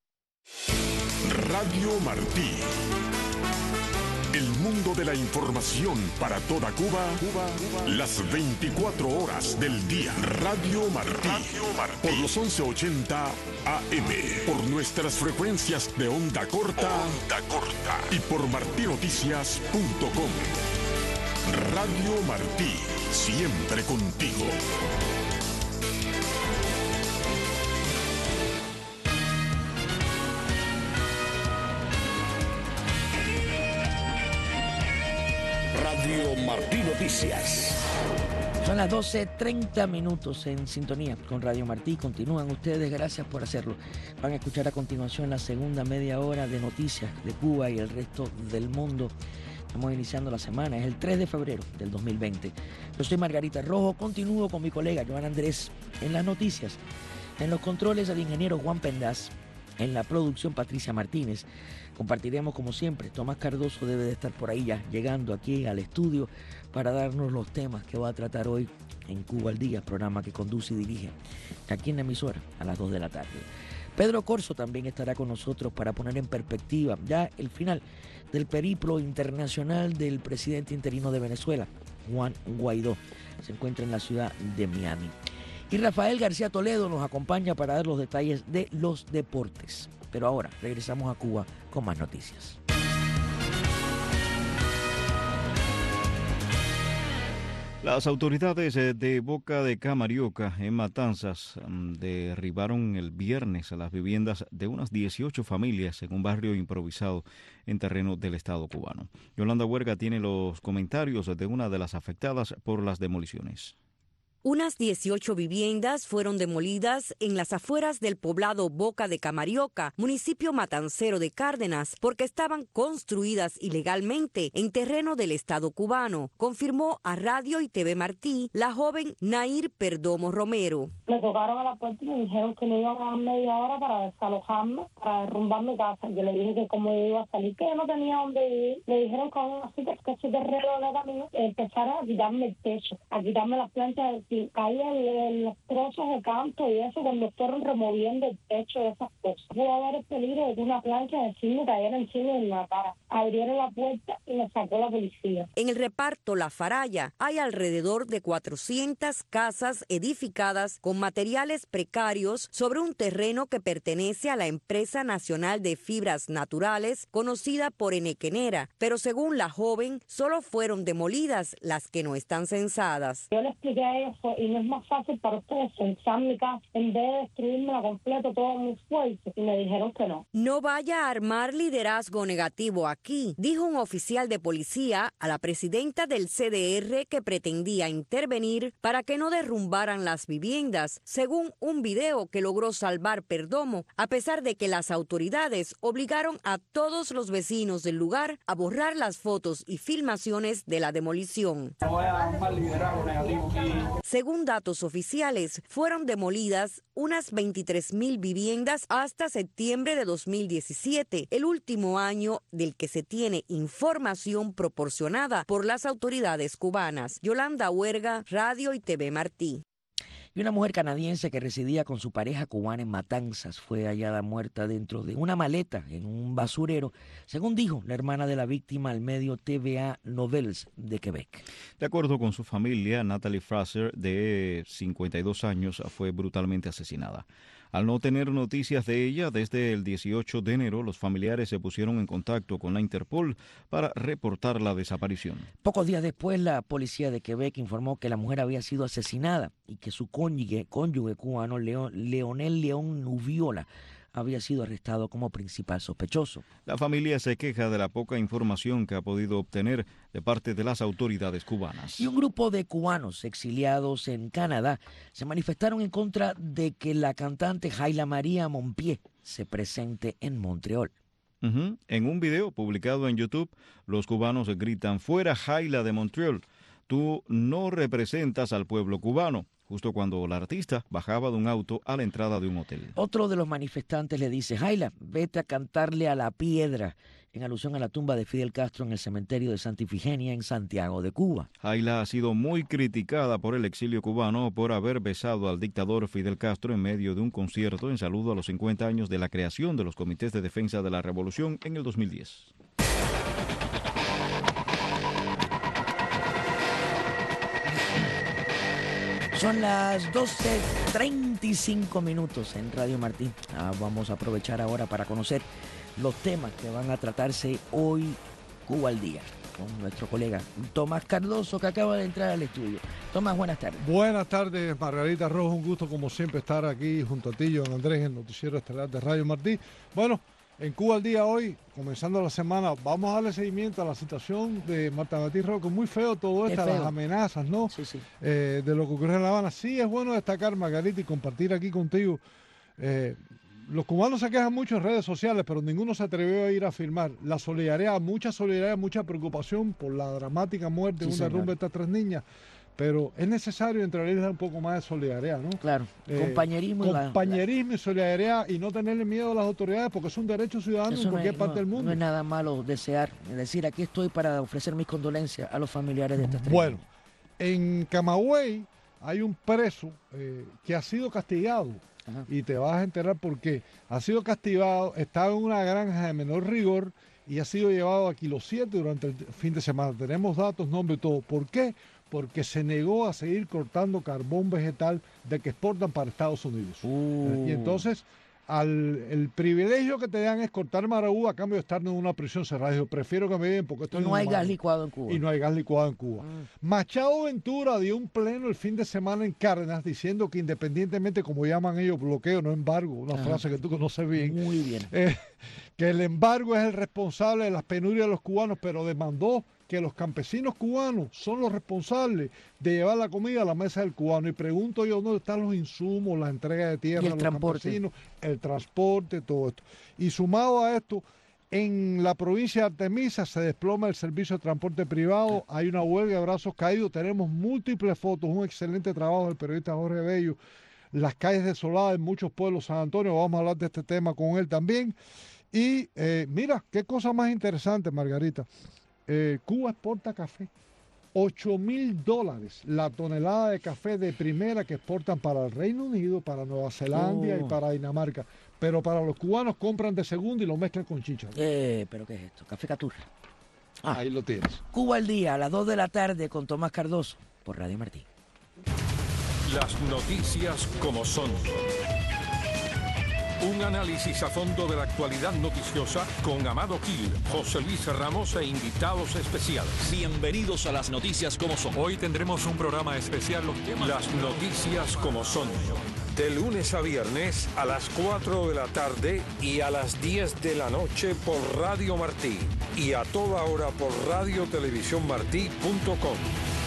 Radio Martí. El mundo de la información para toda Cuba, las 24 horas del día. Radio Martí. Por los 1180 AM. Por nuestras frecuencias de onda corta. Y por martinoticias.com. Radio Martí. Siempre contigo. Radio Martí Noticias. Son las 12:30 en sintonía con Radio Martí. Continúan ustedes, gracias por hacerlo. Van a escuchar a continuación la segunda media hora de noticias de Cuba y el resto del mundo. Estamos iniciando la semana, es el 3 de febrero del 2020. Yo soy Margarita Rojo, continúo con mi colega Joan Andrés en las noticias. En los controles el ingeniero Juan Pendaz, en la producción Patricia Martínez. Compartiremos como siempre, Tomás Cardoso debe de estar por ahí ya, llegando aquí al estudio para darnos los temas que va a tratar hoy en Cuba al Día, programa que conduce y dirige aquí en la emisora a las 2 de la tarde. Pedro Corso también estará con nosotros para poner en perspectiva ya el final del periplo internacional del presidente interino de Venezuela, Juan Guaidó. Se encuentra en la ciudad de Miami. Y Rafael García Toledo nos acompaña para dar los detalles de los deportes. Pero ahora regresamos a Cuba con más noticias. Las autoridades de Boca de Camarioca, en Matanzas, derribaron el viernes a las viviendas de unas 18 familias en un barrio improvisado en terreno del Estado cubano. Yolanda Huerga tiene los comentarios de una de las afectadas por las demoliciones. Unas 18 viviendas fueron demolidas en las afueras del poblado Boca de Camarioca, municipio matancero de Cárdenas, porque estaban construidas ilegalmente en terreno del Estado cubano, confirmó a Radio y TV Martí la joven Nair Perdomo Romero. Me tocaron a la puerta y me dijeron que me iban a dar media hora para desalojarme, para derrumbar mi casa. Yo le dije que como yo iba a salir, que yo no tenía dónde vivir. Me dijeron que aún así, que su terreno no era mío, empezaron a quitarme el techo, a quitarme las planchas de caían los trozos de canto y eso cuando fueron removiendo el techo de esas cosas. Pudo haber el peligro de que una plancha de cine cayera encima de la cara. Abrieron la puerta y me sacó la policía. En el reparto La Faralla hay alrededor de 400 casas edificadas con materiales precarios sobre un terreno que pertenece a la Empresa Nacional de Fibras Naturales, conocida por Enequenera, pero según la joven, solo fueron demolidas las que no están censadas. Yo le expliqué a ellos, y no es más fácil para ustedes censar mi casa en vez de destruirme completo todo mi esfuerzo, y me dijeron que no. No vaya a armar liderazgo negativo aquí, dijo un oficial de policía a la presidenta del CDR que pretendía intervenir para que no derrumbaran las viviendas, según un video que logró salvar Perdomo, a pesar de que las autoridades obligaron a todos los vecinos del lugar a borrar las fotos y filmaciones de la demolición. No voy a armar liderazgo negativo aquí. Según datos oficiales, fueron demolidas unas 23,000 viviendas hasta septiembre de 2017, el último año del que se tiene información proporcionada por las autoridades cubanas. Yolanda Huerga, Radio y TV Martí. Y una mujer canadiense que residía con su pareja cubana en Matanzas fue hallada muerta dentro de una maleta en un basurero, según dijo la hermana de la víctima al medio TVA Nouvelles de Quebec. De acuerdo con su familia, Natalie Fraser, de 52 años, fue brutalmente asesinada. Al no tener noticias de ella desde el 18 de enero, los familiares se pusieron en contacto con la Interpol para reportar la desaparición. Pocos días después, la policía de Quebec informó que la mujer había sido asesinada y que su cónyuge cubano, Leonel León Nubiola, había sido arrestado como principal sospechoso. La familia se queja de la poca información que ha podido obtener de parte de las autoridades cubanas. Y un grupo de cubanos exiliados en Canadá se manifestaron en contra de que la cantante Jaila María Mompié se presente en Montreal. En un video publicado en YouTube, los cubanos gritan: "Fuera Jaila de Montreal, tú no representas al pueblo cubano", justo cuando la artista bajaba de un auto a la entrada de un hotel. Otro de los manifestantes le dice: "Jaila, vete a cantarle a la piedra", en alusión a la tumba de Fidel Castro en el cementerio de Santa Ifigenia en Santiago de Cuba. Jaila ha sido muy criticada por el exilio cubano por haber besado al dictador Fidel Castro en medio de un concierto en saludo a los 50 años de la creación de los Comités de Defensa de la Revolución en el 2010. Son las 12:35 minutos en Radio Martí. Vamos a aprovechar ahora para conocer los temas que van a tratarse hoy, Cuba al Día, con nuestro colega Tomás Cardoso, que acaba de entrar al estudio. Tomás, buenas tardes. Buenas tardes, Margarita Rojo. Un gusto, como siempre, estar aquí junto a ti, John Andrés, en el noticiero estelar de Radio Martí. Bueno, en Cuba al Día hoy, comenzando la semana, vamos a darle seguimiento a la situación de Marta Martí Rojo. Muy feo todo esto, las amenazas, ¿no? Sí, sí. De lo que ocurrió en La Habana. Sí, es bueno destacar, Margarita, y compartir aquí contigo. Los cubanos se quejan mucho en redes sociales, pero ninguno se atrevió a ir a firmar. La solidaridad, mucha preocupación por la dramática muerte de un derrumbe de estas 3 niñas. Pero es necesario entregarles un poco más de solidaridad, ¿no? Claro, compañerismo y solidaridad, y no tenerle miedo a las autoridades, porque es un derecho ciudadano en cualquier parte del mundo. No es nada malo desear, es decir, aquí estoy para ofrecer mis condolencias a los familiares de estas 3 Bueno, niñas. en Camagüey hay un preso que ha sido castigado. Ajá. Y te vas a enterar por qué. Ha sido castigado, estaba en una granja de menor rigor y ha sido llevado a Kilo 7 durante el fin de semana. Tenemos datos, nombre y todo. ¿Por qué? Porque se negó a seguir cortando carbón vegetal de que exportan para Estados Unidos. Y entonces, el privilegio que te dan es cortar maraú a cambio de estar en una prisión cerrada. Dijo, prefiero que me den porque esto no hay gas licuado en Cuba. Y no hay gas licuado en Cuba. Machado Ventura dio un pleno el fin de semana en Cárdenas diciendo que independientemente, como llaman ellos, bloqueo, no embargo, una frase que tú conoces bien. Muy bien. Que el embargo es el responsable de las penurias de los cubanos, pero demandó que los campesinos cubanos son los responsables de llevar la comida a la mesa del cubano. Y pregunto yo, ¿dónde están los insumos, la entrega de tierra a los campesinos, el transporte, todo esto? Y sumado a esto, en la provincia de Artemisa se desploma el servicio de transporte privado, hay una huelga de brazos caídos, tenemos múltiples fotos, un excelente trabajo del periodista Jorge Bello, las calles desoladas en muchos pueblos de San Antonio, vamos a hablar de este tema con él también. Y mira, qué cosa más interesante, Margarita. Cuba exporta café, $8,000 la tonelada de café de primera que exportan para el Reino Unido, para Nueva Zelanda y para Dinamarca. Pero para los cubanos compran de segunda y lo mezclan con chicha. ¿Pero qué es esto? Café Caturra. Ahí lo tienes. Cuba al Día, a las 2 de la tarde con Tomás Cardoso, por Radio Martí. Las noticias como son. Un análisis a fondo de la actualidad noticiosa con Amado Gil, José Luis Ramos e invitados especiales. Bienvenidos a las noticias como son. Hoy tendremos un programa especial, los temas. Las noticias como son. De lunes a viernes a las 4 de la tarde y a las 10 de la noche por Radio Martí. Y a toda hora por radiotelevisiónmartí.com.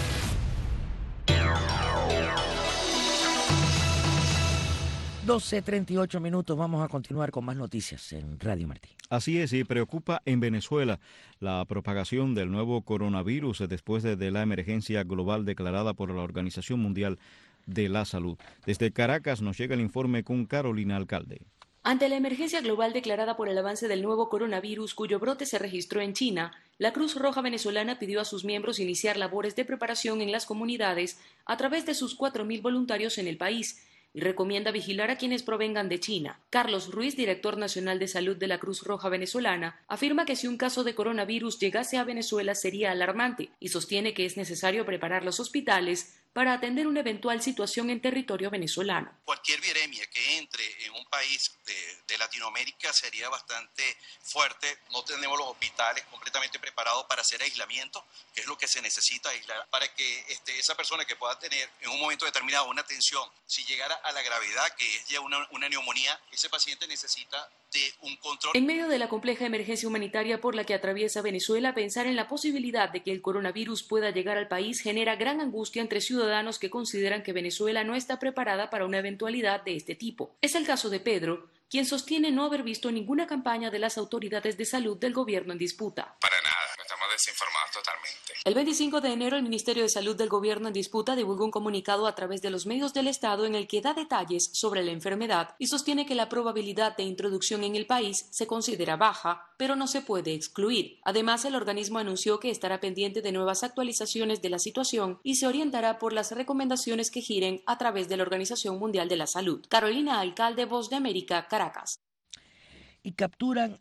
12:38 minutos, vamos a continuar con más noticias en Radio Martí. Así es, y preocupa en Venezuela la propagación del nuevo coronavirus después de la emergencia global declarada por la Organización Mundial de la Salud. Desde Caracas nos llega el informe con Carolina Alcalde. Ante la emergencia global declarada por el avance del nuevo coronavirus, cuyo brote se registró en China, la Cruz Roja venezolana pidió a sus miembros iniciar labores de preparación en las comunidades a través de sus 4.000 voluntarios en el país, y recomienda vigilar a quienes provengan de China. Carlos Ruiz, director nacional de salud de la Cruz Roja venezolana, afirma que si un caso de coronavirus llegase a Venezuela sería alarmante y sostiene que es necesario preparar los hospitales para atender una eventual situación en territorio venezolano. Cualquier viremia que entre en un país de Latinoamérica sería bastante fuerte. No tenemos los hospitales completamente preparados para hacer aislamiento, que es lo que se necesita aislar, para que esa persona que pueda tener en un momento determinado una tensión, si llegara a la gravedad, que es ya una neumonía, ese paciente necesita de un control. En medio de la compleja emergencia humanitaria por la que atraviesa Venezuela, pensar en la posibilidad de que el coronavirus pueda llegar al país genera gran angustia entre ciudadanos ciudadanos que consideran que Venezuela no está preparada para una eventualidad de este tipo. Es el caso de Pedro, quien sostiene no haber visto ninguna campaña de las autoridades de salud del gobierno en disputa. Para nada, estamos desinformados totalmente. El 25 de enero, el Ministerio de Salud del gobierno en disputa divulgó un comunicado a través de los medios del Estado en el que da detalles sobre la enfermedad y sostiene que la probabilidad de introducción en el país se considera baja, pero no se puede excluir. Además, el organismo anunció que estará pendiente de nuevas actualizaciones de la situación y se orientará por las recomendaciones que giren a través de la Organización Mundial de la Salud. Carolina Alcalde, Voz de América, Caracas. Y capturan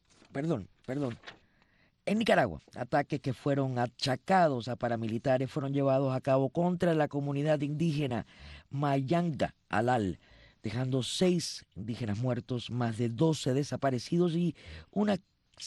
en Nicaragua, ataques que fueron achacados a paramilitares fueron llevados a cabo contra la comunidad indígena Mayanga Alal, dejando 6 indígenas muertos, más de 12 desaparecidos y unas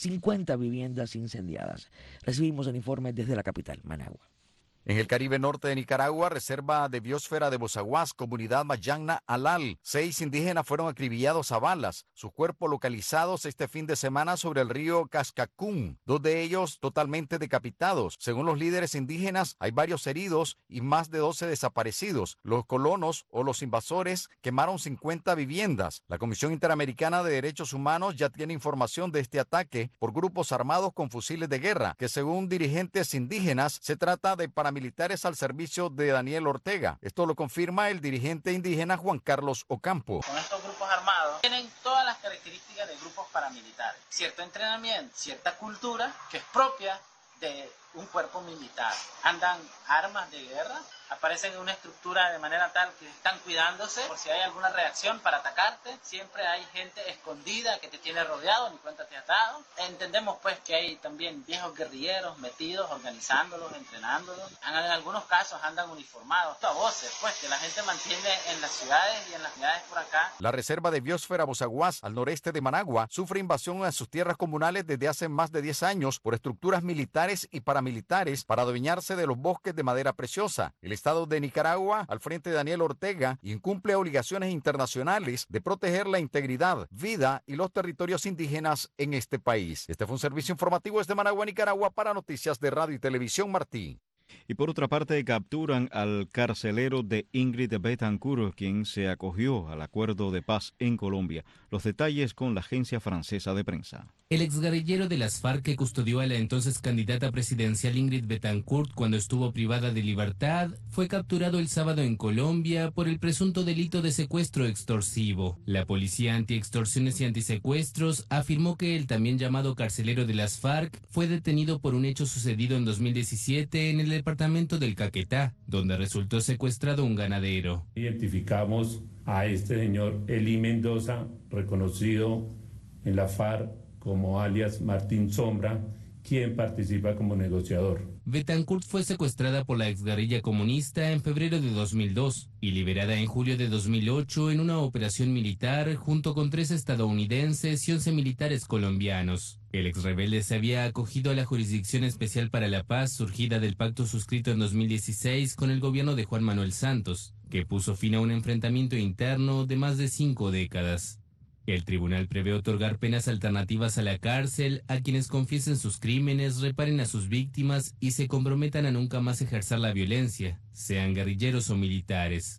50 viviendas incendiadas. Recibimos el informe desde la capital, Managua. En el Caribe norte de Nicaragua, reserva de biosfera de Bozaguas, comunidad Mayangna Alal, 6 indígenas fueron acribillados a balas, sus cuerpos localizados este fin de semana sobre el río Cascacún, 2 de ellos totalmente decapitados. Según los líderes indígenas, hay varios heridos y más de 12 desaparecidos. Los colonos o los invasores quemaron 50 viviendas. La Comisión Interamericana de Derechos Humanos ya tiene información de este ataque por grupos armados con fusiles de guerra, que según dirigentes indígenas se trata de paramilitares al servicio de Daniel Ortega. Esto lo confirma el dirigente indígena Juan Carlos Ocampo. Con estos grupos armados tienen todas las características de grupos paramilitares. Cierto entrenamiento, cierta cultura que es propia de un cuerpo militar. Andan armas de guerra, aparecen en una estructura de manera tal que están cuidándose por si hay alguna reacción para atacarte. Siempre hay gente escondida que te tiene rodeado, ni cuenta te has dado. Entendemos pues que hay también viejos guerrilleros metidos, organizándolos, entrenándolos. En algunos casos andan uniformados. A voces pues que la gente mantiene en las ciudades y en las ciudades por acá. La reserva de biosfera Bozaguas, al noreste de Managua, sufre invasión a sus tierras comunales desde hace más de 10 años por estructuras militares y paramilitares para adueñarse de los bosques de madera preciosa. El Estado de Nicaragua, al frente de Daniel Ortega, incumple obligaciones internacionales de proteger la integridad, vida y los territorios indígenas en este país. Este fue un servicio informativo desde Managua, Nicaragua, para Noticias de Radio y Televisión Martí. Y por otra parte, capturan al carcelero de Ingrid Betancourt, quien se acogió al acuerdo de paz en Colombia. Los detalles con la agencia francesa de prensa. El exguerrillero de las FARC que custodió a la entonces candidata presidencial Ingrid Betancourt cuando estuvo privada de libertad fue capturado el sábado en Colombia por el presunto delito de secuestro extorsivo. La policía antiextorsiones y antisecuestros afirmó que el también llamado carcelero de las FARC fue detenido por un hecho sucedido en 2017 en el departamento del Caquetá, donde resultó secuestrado un ganadero. Identificamos a este señor Eli Mendoza, reconocido en la FARC como alias Martín Sombra, quien participa como negociador. Betancourt fue secuestrada por la exguerrilla comunista en febrero de 2002 y liberada en julio de 2008 en una operación militar junto con 3 estadounidenses y 11 militares colombianos. El exrebelde se había acogido a la Jurisdicción Especial para la Paz surgida del pacto suscrito en 2016 con el gobierno de Juan Manuel Santos, que puso fin a un enfrentamiento interno de más de 5 décadas. El tribunal prevé otorgar penas alternativas a la cárcel a quienes confiesen sus crímenes, reparen a sus víctimas y se comprometan a nunca más ejercer la violencia, sean guerrilleros o militares.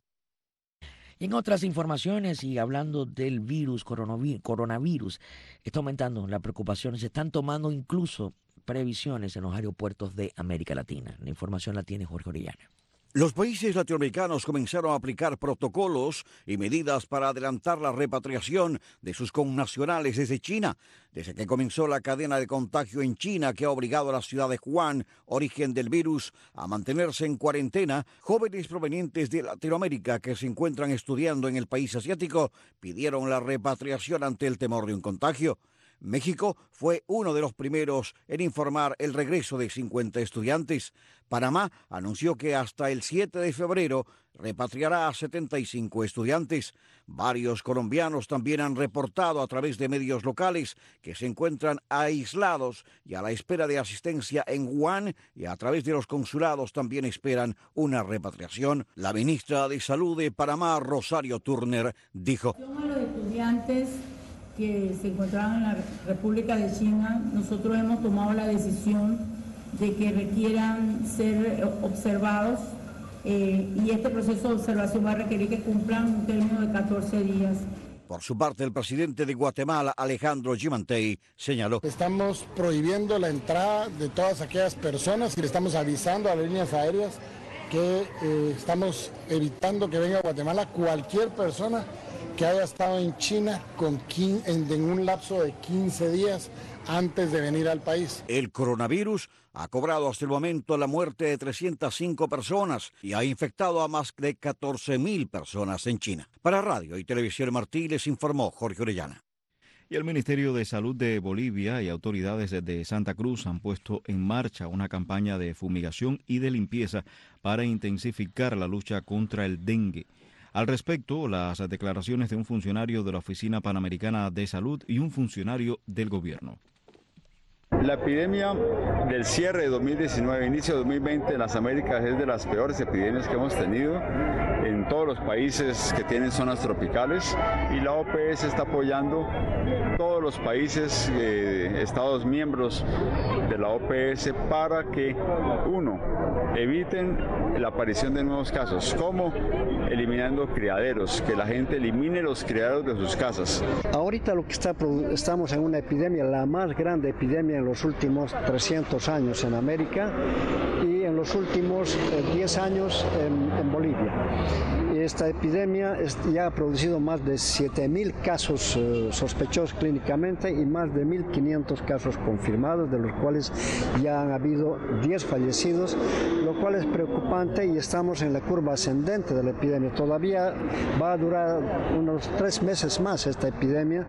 Y en otras informaciones, y hablando del coronavirus, está aumentando la preocupación. Se están tomando incluso previsiones en los aeropuertos de América Latina. La información la tiene Jorge Orellana. Los países latinoamericanos comenzaron a aplicar protocolos y medidas para adelantar la repatriación de sus connacionales desde China, desde que comenzó la cadena de contagio en China que ha obligado a la ciudad de Wuhan, origen del virus, a mantenerse en cuarentena. Jóvenes provenientes de Latinoamérica que se encuentran estudiando en el país asiático pidieron la repatriación ante el temor de un contagio. México fue uno de los primeros en informar el regreso de 50 estudiantes. Panamá anunció que hasta el 7 de febrero repatriará a 75 estudiantes. Varios colombianos también han reportado a través de medios locales que se encuentran aislados y a la espera de asistencia en Wuhan, y a través de los consulados también esperan una repatriación. La ministra de Salud de Panamá, Rosario Turner, dijo: a los estudiantes que se encontraban en la República de China, nosotros hemos tomado la decisión de que requieran ser observados y este proceso de observación va a requerir que cumplan un término de 14 días. Por su parte, el presidente de Guatemala, Alejandro Gimanttei, señaló: estamos prohibiendo la entrada de todas aquellas personas y le estamos avisando a las líneas aéreas que estamos evitando que venga a Guatemala cualquier persona que haya estado en China en un lapso de 15 días antes de venir al país. El coronavirus ha cobrado hasta el momento la muerte de 305 personas y ha infectado a más de 14.000 personas en China. Para Radio y Televisión Martí les informó Jorge Orellana. Y el Ministerio de Salud de Bolivia y autoridades de Santa Cruz han puesto en marcha una campaña de fumigación y de limpieza para intensificar la lucha contra el dengue. Al respecto, las declaraciones de un funcionario de la Oficina Panamericana de Salud y un funcionario del gobierno. La epidemia del cierre de 2019, inicio de 2020 en las Américas es de las peores epidemias que hemos tenido en todos los países que tienen zonas tropicales, y la OPS está apoyando todos los países, estados miembros de la OPS, para que, uno, eviten la aparición de nuevos casos, como eliminando criaderos, que la gente elimine los criaderos de sus casas. Ahorita lo que estamos en una epidemia, la más grande epidemia en los últimos 300 años en América y en los últimos 10 años en Bolivia. Esta epidemia ya ha producido más de 7.000 casos sospechosos clínicamente y más de 1.500 casos confirmados, de los cuales ya han habido 10 fallecidos, lo cual es preocupante, y estamos en la curva ascendente de la epidemia. Todavía va a durar unos 3 meses más esta epidemia.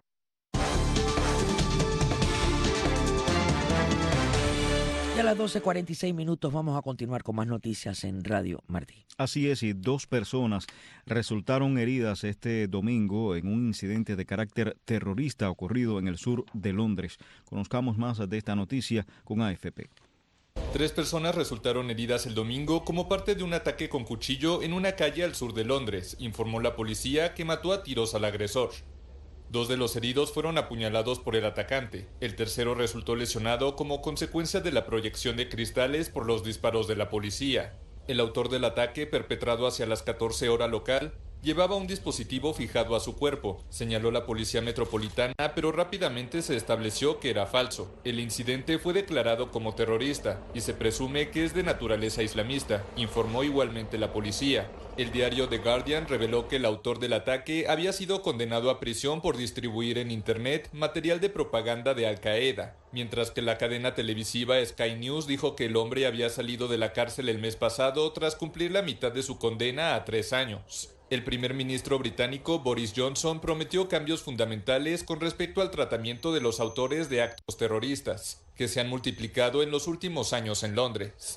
Ya a las 12:46 vamos a continuar con más noticias en Radio Martí. Así es, y 2 personas resultaron heridas este domingo en un incidente de carácter terrorista ocurrido en el sur de Londres. Conozcamos más de esta noticia con AFP. 3 personas resultaron heridas el domingo como parte de un ataque con cuchillo en una calle al sur de Londres, informó la policía, que mató a tiros al agresor. 2 de los heridos fueron apuñalados por el atacante. El tercero resultó lesionado como consecuencia de la proyección de cristales por los disparos de la policía. El autor del ataque, perpetrado hacia las 14 horas local, llevaba un dispositivo fijado a su cuerpo, señaló la Policía Metropolitana, pero rápidamente se estableció que era falso. El incidente fue declarado como terrorista y se presume que es de naturaleza islamista, informó igualmente la policía. El diario The Guardian reveló que el autor del ataque había sido condenado a prisión por distribuir en Internet material de propaganda de Al Qaeda, mientras que la cadena televisiva Sky News dijo que el hombre había salido de la cárcel el mes pasado tras cumplir la mitad de su condena a 3 años. El primer ministro británico Boris Johnson prometió cambios fundamentales con respecto al tratamiento de los autores de actos terroristas, que se han multiplicado en los últimos años en Londres.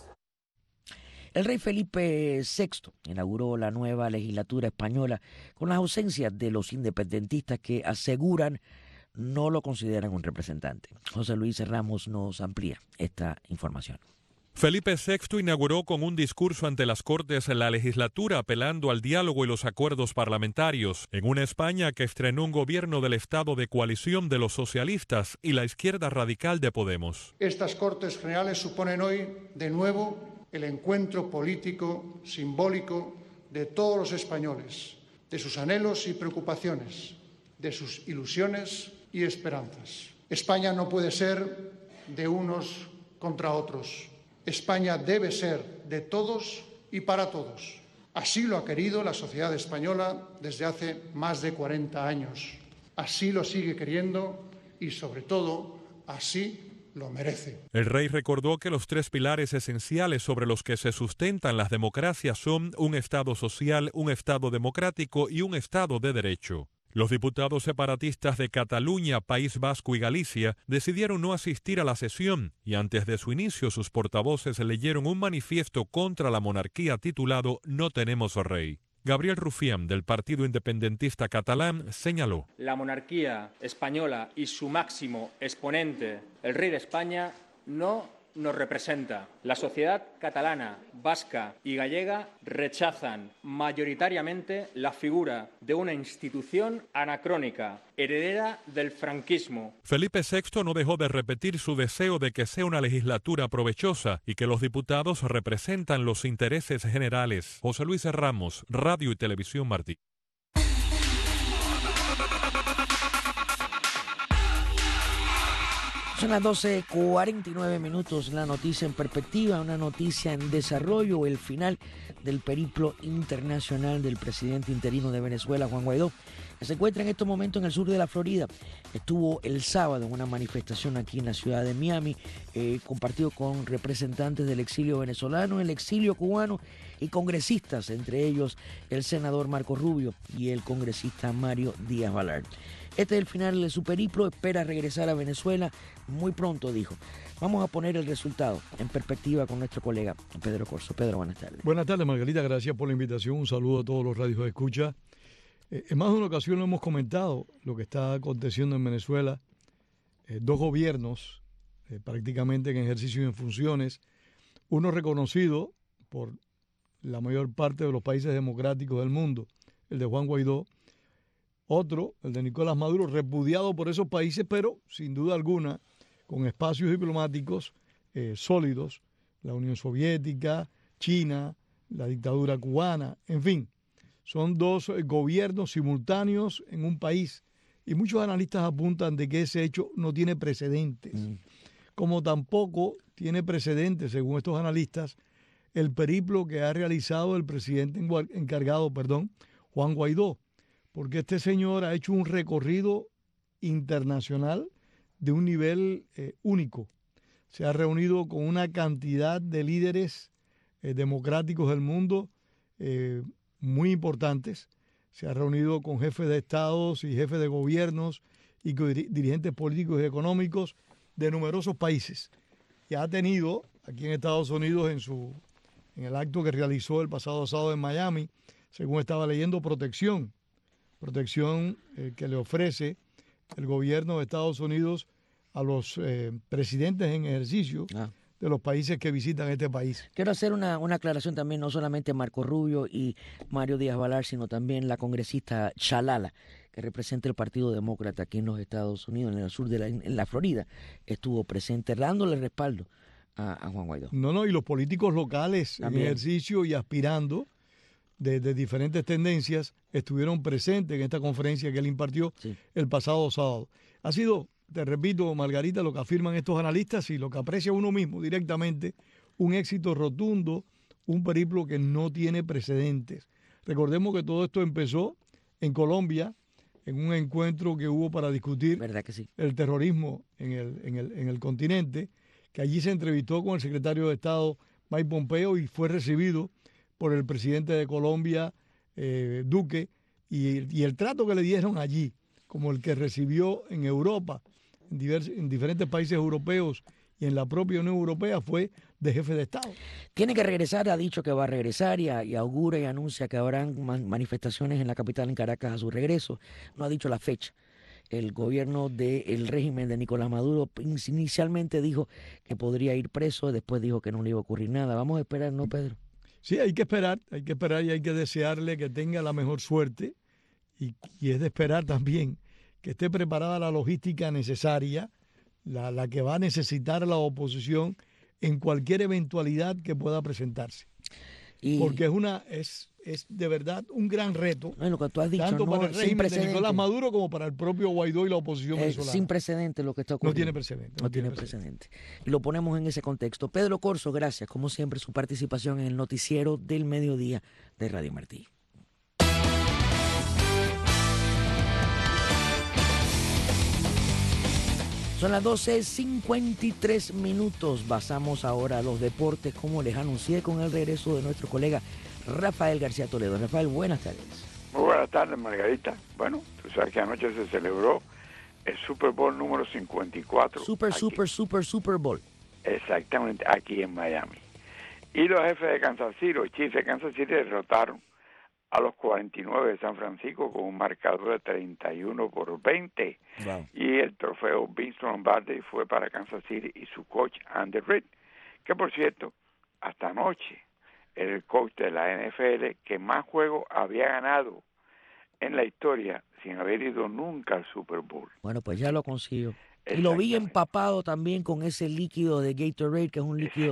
El rey Felipe VI inauguró la nueva legislatura española con las ausencias de los independentistas que aseguran no lo consideran un representante. José Luis Ramos nos amplía esta información. Felipe VI inauguró con un discurso ante las Cortes la legislatura, apelando al diálogo y los acuerdos parlamentarios, en una España que estrenó un gobierno del Estado de coalición de los socialistas y la izquierda radical de Podemos. Estas Cortes Generales suponen hoy, de nuevo, el encuentro político, simbólico, de todos los españoles, de sus anhelos y preocupaciones, de sus ilusiones y esperanzas. España no puede ser de unos contra otros. España debe ser de todos y para todos. Así lo ha querido la sociedad española desde hace más de 40 años. Así lo sigue queriendo y, sobre todo, así lo merece. El rey recordó que los 3 pilares esenciales sobre los que se sustentan las democracias son un Estado social, un Estado democrático y un Estado de derecho. Los diputados separatistas de Cataluña, País Vasco y Galicia decidieron no asistir a la sesión y antes de su inicio sus portavoces leyeron un manifiesto contra la monarquía titulado No tenemos rey. Gabriel Rufián, del Partido Independentista Catalán, señaló: la monarquía española y su máximo exponente, el rey de España, no nos representa. La sociedad catalana, vasca y gallega rechazan mayoritariamente la figura de una institución anacrónica, heredera del franquismo. Felipe VI no dejó de repetir su deseo de que sea una legislatura provechosa y que los diputados representan los intereses generales. José Luis Ramos, Radio y Televisión Martí. Son las 12:49 minutos, la noticia en perspectiva, una noticia en desarrollo, el final del periplo internacional del presidente interino de Venezuela, Juan Guaidó, que se encuentra en estos momentos en el sur de la Florida. Estuvo el sábado en una manifestación aquí en la ciudad de Miami, compartido con representantes del exilio venezolano, el exilio cubano y congresistas, entre ellos el senador Marco Rubio y el congresista Mario Díaz Balart. Este es el final de su periplo, espera regresar a Venezuela muy pronto, dijo. Vamos a poner el resultado en perspectiva con nuestro colega Pedro Corso. Pedro, buenas tardes. Buenas tardes, Margarita, gracias por la invitación. Un saludo a todos los radios de escucha. En más de una ocasión lo hemos comentado, lo que está aconteciendo en Venezuela. Dos gobiernos prácticamente en ejercicio y en funciones, uno reconocido por la mayor parte de los países democráticos del mundo, el de Juan Guaidó, otro, el de Nicolás Maduro, repudiado por esos países, pero sin duda alguna con espacios diplomáticos sólidos, la Unión Soviética, China, la dictadura cubana, en fin, son dos gobiernos simultáneos en un país y muchos analistas apuntan de que ese hecho no tiene precedentes, como tampoco tiene precedentes, según estos analistas, el periplo que ha realizado el presidente encargado, Juan Guaidó, porque este señor ha hecho un recorrido internacional de un nivel único. Se ha reunido con una cantidad de líderes democráticos del mundo muy importantes. Se ha reunido con jefes de estados y jefes de gobiernos y con dirigentes políticos y económicos de numerosos países. Y ha tenido aquí en Estados Unidos en el acto que realizó el pasado sábado en Miami, según estaba leyendo, protección que le ofrece el gobierno de Estados Unidos a los presidentes en ejercicio de los países que visitan este país. Quiero hacer una aclaración también, no solamente Marco Rubio y Mario Díaz Balart, sino también la congresista Shalala, que representa el Partido Demócrata aquí en los Estados Unidos, en el sur en la Florida, estuvo presente dándole respaldo a Juan Guaidó. No, y los políticos locales también en ejercicio y aspirando de diferentes tendencias estuvieron presentes en esta conferencia que él impartió el pasado sábado. Ha sido, te repito, Margarita, lo que afirman estos analistas y lo que aprecia uno mismo directamente, un éxito rotundo, un periplo que no tiene precedentes. Recordemos que todo esto empezó en Colombia, en un encuentro que hubo para discutir el terrorismo en el continente, que allí se entrevistó con el secretario de Estado Mike Pompeo y fue recibido por el presidente de Colombia, Duque, y el trato que le dieron allí, como el que recibió en Europa, en diferentes países europeos y en la propia Unión Europea, fue de jefe de Estado. Tiene que regresar, ha dicho que va a regresar y augura y anuncia que habrán manifestaciones en la capital, en Caracas, a su regreso. No ha dicho la fecha. El gobierno del régimen de Nicolás Maduro inicialmente dijo que podría ir preso, después dijo que no le iba a ocurrir nada. Vamos a esperar, ¿no, Pedro? Sí, hay que esperar y hay que desearle que tenga la mejor suerte y es de esperar también que esté preparada la logística necesaria, la que va a necesitar la oposición en cualquier eventualidad que pueda presentarse. Porque es de verdad un gran reto, lo que tú has dicho, tanto para el régimen de Nicolás Maduro como para el propio Guaidó y la oposición venezolana. Sin precedentes lo que está ocurriendo. No tiene precedente. Y lo ponemos en ese contexto. Pedro Corso, gracias, como siempre, su participación en el noticiero del mediodía de Radio Martí. Son las 12:53 minutos. Pasamos ahora a los deportes, como les anuncié, con el regreso de nuestro colega Rafael García Toledo. Rafael, buenas tardes. Muy buenas tardes, Margarita. Bueno, tú sabes que anoche se celebró el Super Bowl número 54. Super Bowl. Exactamente, aquí en Miami. Y los jefes de Kansas City, los Chiefs de Kansas City, derrotaron a los 49 de San Francisco con un marcador de 31-20. Wow. Y el trofeo Vince Lombardi fue para Kansas City y su coach Andy Reid. que por cierto, hasta anoche era el coach de la NFL que más juegos había ganado en la historia sin haber ido nunca al Super Bowl. Bueno, pues ya lo consiguió. Y lo vi empapado también con ese líquido de Gatorade, que es un líquido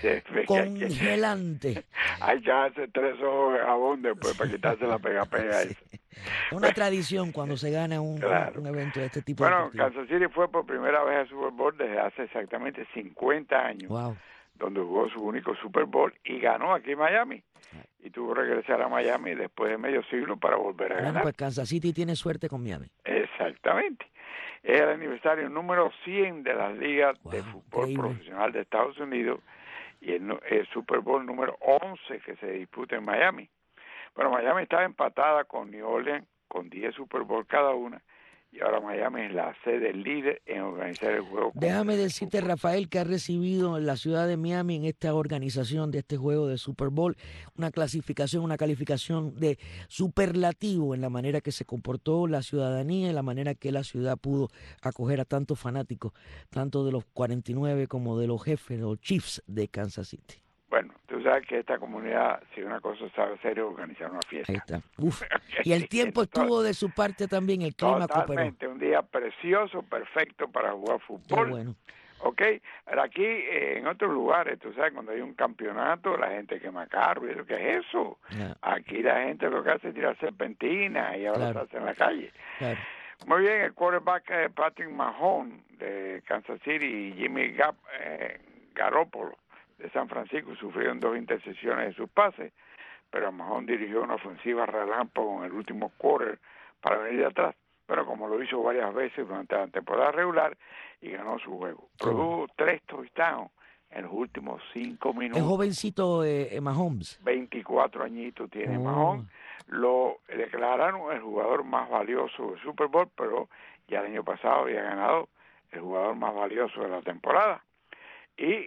congelante. Hay que hacer 3 ojos de jabón después para quitarse la pega-pega. Sí. Una tradición cuando se gana un evento de este tipo. Bueno, Kansas City fue por primera vez al Super Bowl desde hace exactamente 50 años, donde jugó su único Super Bowl y ganó aquí en Miami. Y tuvo que regresar a Miami después de medio siglo para volver a ganar. Pues Kansas City tiene suerte con Miami. Exactamente. Es el aniversario número 100 de las ligas de fútbol profesional de Estados Unidos y el Super Bowl número 11 que se disputa en Miami. Bueno, Miami estaba empatada con New Orleans con 10 Super Bowl cada una y ahora Miami es la sede líder en organizar el juego. Déjame decirte, Rafael, que ha recibido en la ciudad de Miami, en esta organización de este juego de Super Bowl, una calificación de superlativo en la manera que se comportó la ciudadanía, en la manera que la ciudad pudo acoger a tantos fanáticos, tanto de los 49 como de los jefes, los Chiefs de Kansas City. Bueno, tú sabes que esta comunidad, si una cosa sabe hacer, es organizar una fiesta. Ahí está. Uf. Y el tiempo estuvo de su parte también, el clima cooperó. Totalmente, un día precioso, perfecto para jugar fútbol. Qué bueno. Ok, pero aquí en otros lugares, tú sabes, cuando hay un campeonato, la gente quema carro, y ¿qué es eso? Aquí la gente lo que hace es tirar serpentina y ahora se hace en la calle. Muy bien, el quarterback Patrick Mahomes de Kansas City y Jimmy Garoppolo de San Francisco sufrieron 2 intercepciones de sus pases, pero Mahomes dirigió una ofensiva relámpago en el último quarter para venir de atrás, pero como lo hizo varias veces durante la temporada regular y ganó su juego. Produjo 3 touchdowns en los últimos 5 minutos. Es jovencito Mahomes. 24 añitos tiene Mahomes. Lo declararon el jugador más valioso del Super Bowl, pero ya el año pasado había ganado el jugador más valioso de la temporada. Y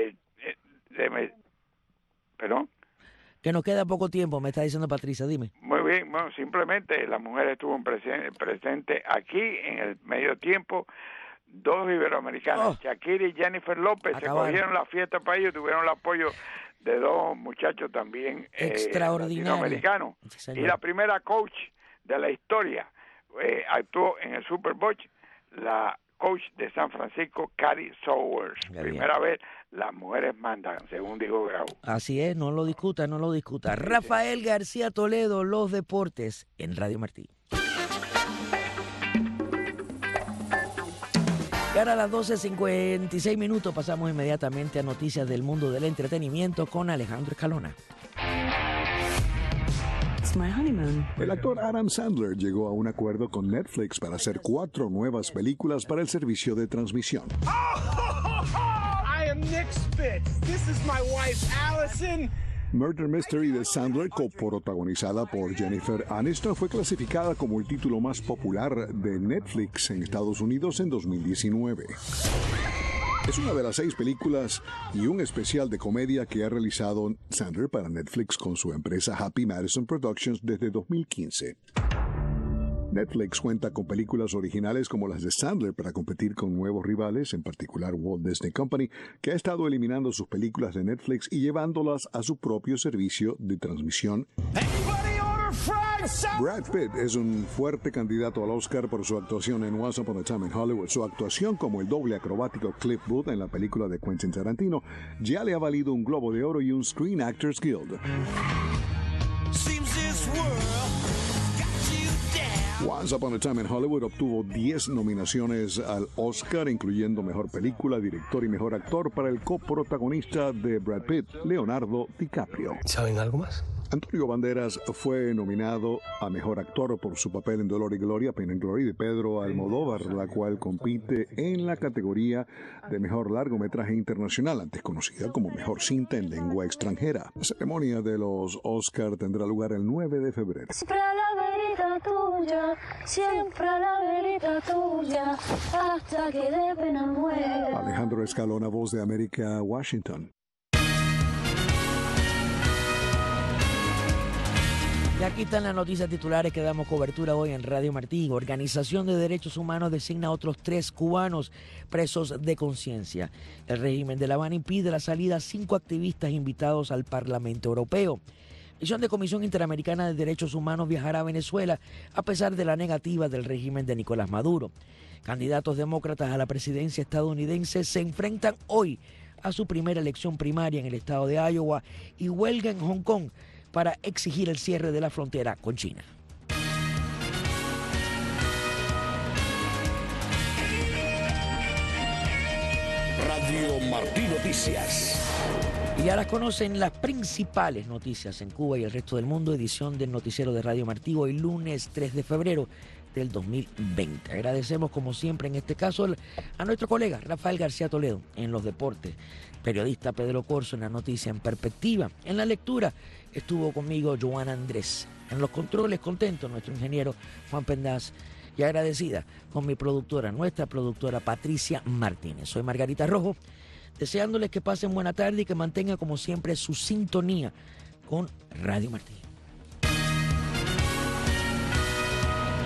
¿perdón? Que nos queda poco tiempo, me está diciendo Patricia, dime. Muy bien, bueno, simplemente la mujer estuvo presente aquí en el medio tiempo, 2 iberoamericanas, Shakira y Jennifer López, se cogieron la fiesta para ellos, tuvieron el apoyo de 2 muchachos también latinoamericanos. Y la primera coach de la historia actuó en el Super Bowl, la coach de San Francisco, Cady Sowers. Primera vez las mujeres mandan, según dijo Grau. Así es, no lo discuta, no lo discuta. Rafael García Toledo, los deportes en Radio Martí. Y ahora a las 12:56 pasamos inmediatamente a noticias del mundo del entretenimiento con Alejandro Escalona. El actor Adam Sandler llegó a un acuerdo con Netflix para hacer 4 nuevas películas para el servicio de transmisión. I am Nick Spitz. This is my wife, Allison. Murder Mystery de Sandler, coprotagonizada por Jennifer Aniston, fue clasificada como el título más popular de Netflix en Estados Unidos en 2019. Es una de las 6 películas y un especial de comedia que ha realizado Sandler para Netflix con su empresa Happy Madison Productions desde 2015. Netflix cuenta con películas originales como las de Sandler para competir con nuevos rivales, en particular Walt Disney Company, que ha estado eliminando sus películas de Netflix y llevándolas a su propio servicio de transmisión. Brad Pitt es un fuerte candidato al Oscar por su actuación en Once Upon a Time in Hollywood. Su actuación como el doble acrobático Cliff Booth en la película de Quentin Tarantino ya le ha valido un Globo de Oro y un Screen Actors Guild. Once Upon a Time in Hollywood obtuvo 10 nominaciones al Oscar, incluyendo Mejor Película, Director y Mejor Actor para el coprotagonista de Brad Pitt, Leonardo DiCaprio. ¿Saben algo más? Antonio Banderas fue nominado a Mejor Actor por su papel en Dolor y Gloria, Pain and Glory, de Pedro Almodóvar, la cual compite en la categoría de Mejor Largometraje Internacional, antes conocida como Mejor Cinta en Lengua Extranjera. La ceremonia de los Oscar tendrá lugar el 9 de febrero. Siempre a la verita tuya, siempre a la verita tuya, hasta que de pena muera. Alejandro Escalona, Voz de América, Washington. Y aquí están las noticias titulares que damos cobertura hoy en Radio Martí. Organización de Derechos Humanos designa a otros 3 cubanos presos de conciencia. El régimen de La Habana impide la salida a 5 activistas invitados al Parlamento Europeo. Misión de Comisión Interamericana de Derechos Humanos viajará a Venezuela a pesar de la negativa del régimen de Nicolás Maduro. Candidatos demócratas a la presidencia estadounidense se enfrentan hoy a su primera elección primaria en el estado de Iowa y huelga en Hong Kong para exigir el cierre de la frontera con China. Radio Martí Noticias. Y ya las conocen las principales noticias en Cuba y el resto del mundo. Edición del noticiero de Radio Martí hoy lunes 3 de febrero del 2020. Agradecemos como siempre en este caso a nuestro colega Rafael García Toledo en los deportes, periodista Pedro Corso en la noticia en perspectiva. En la lectura estuvo conmigo Joana Andrés. En los controles contento nuestro ingeniero Juan Pendaz y agradecida con mi productora, nuestra productora Patricia Martínez. Soy Margarita Rojo, deseándoles que pasen buena tarde y que mantengan como siempre su sintonía con Radio Martí.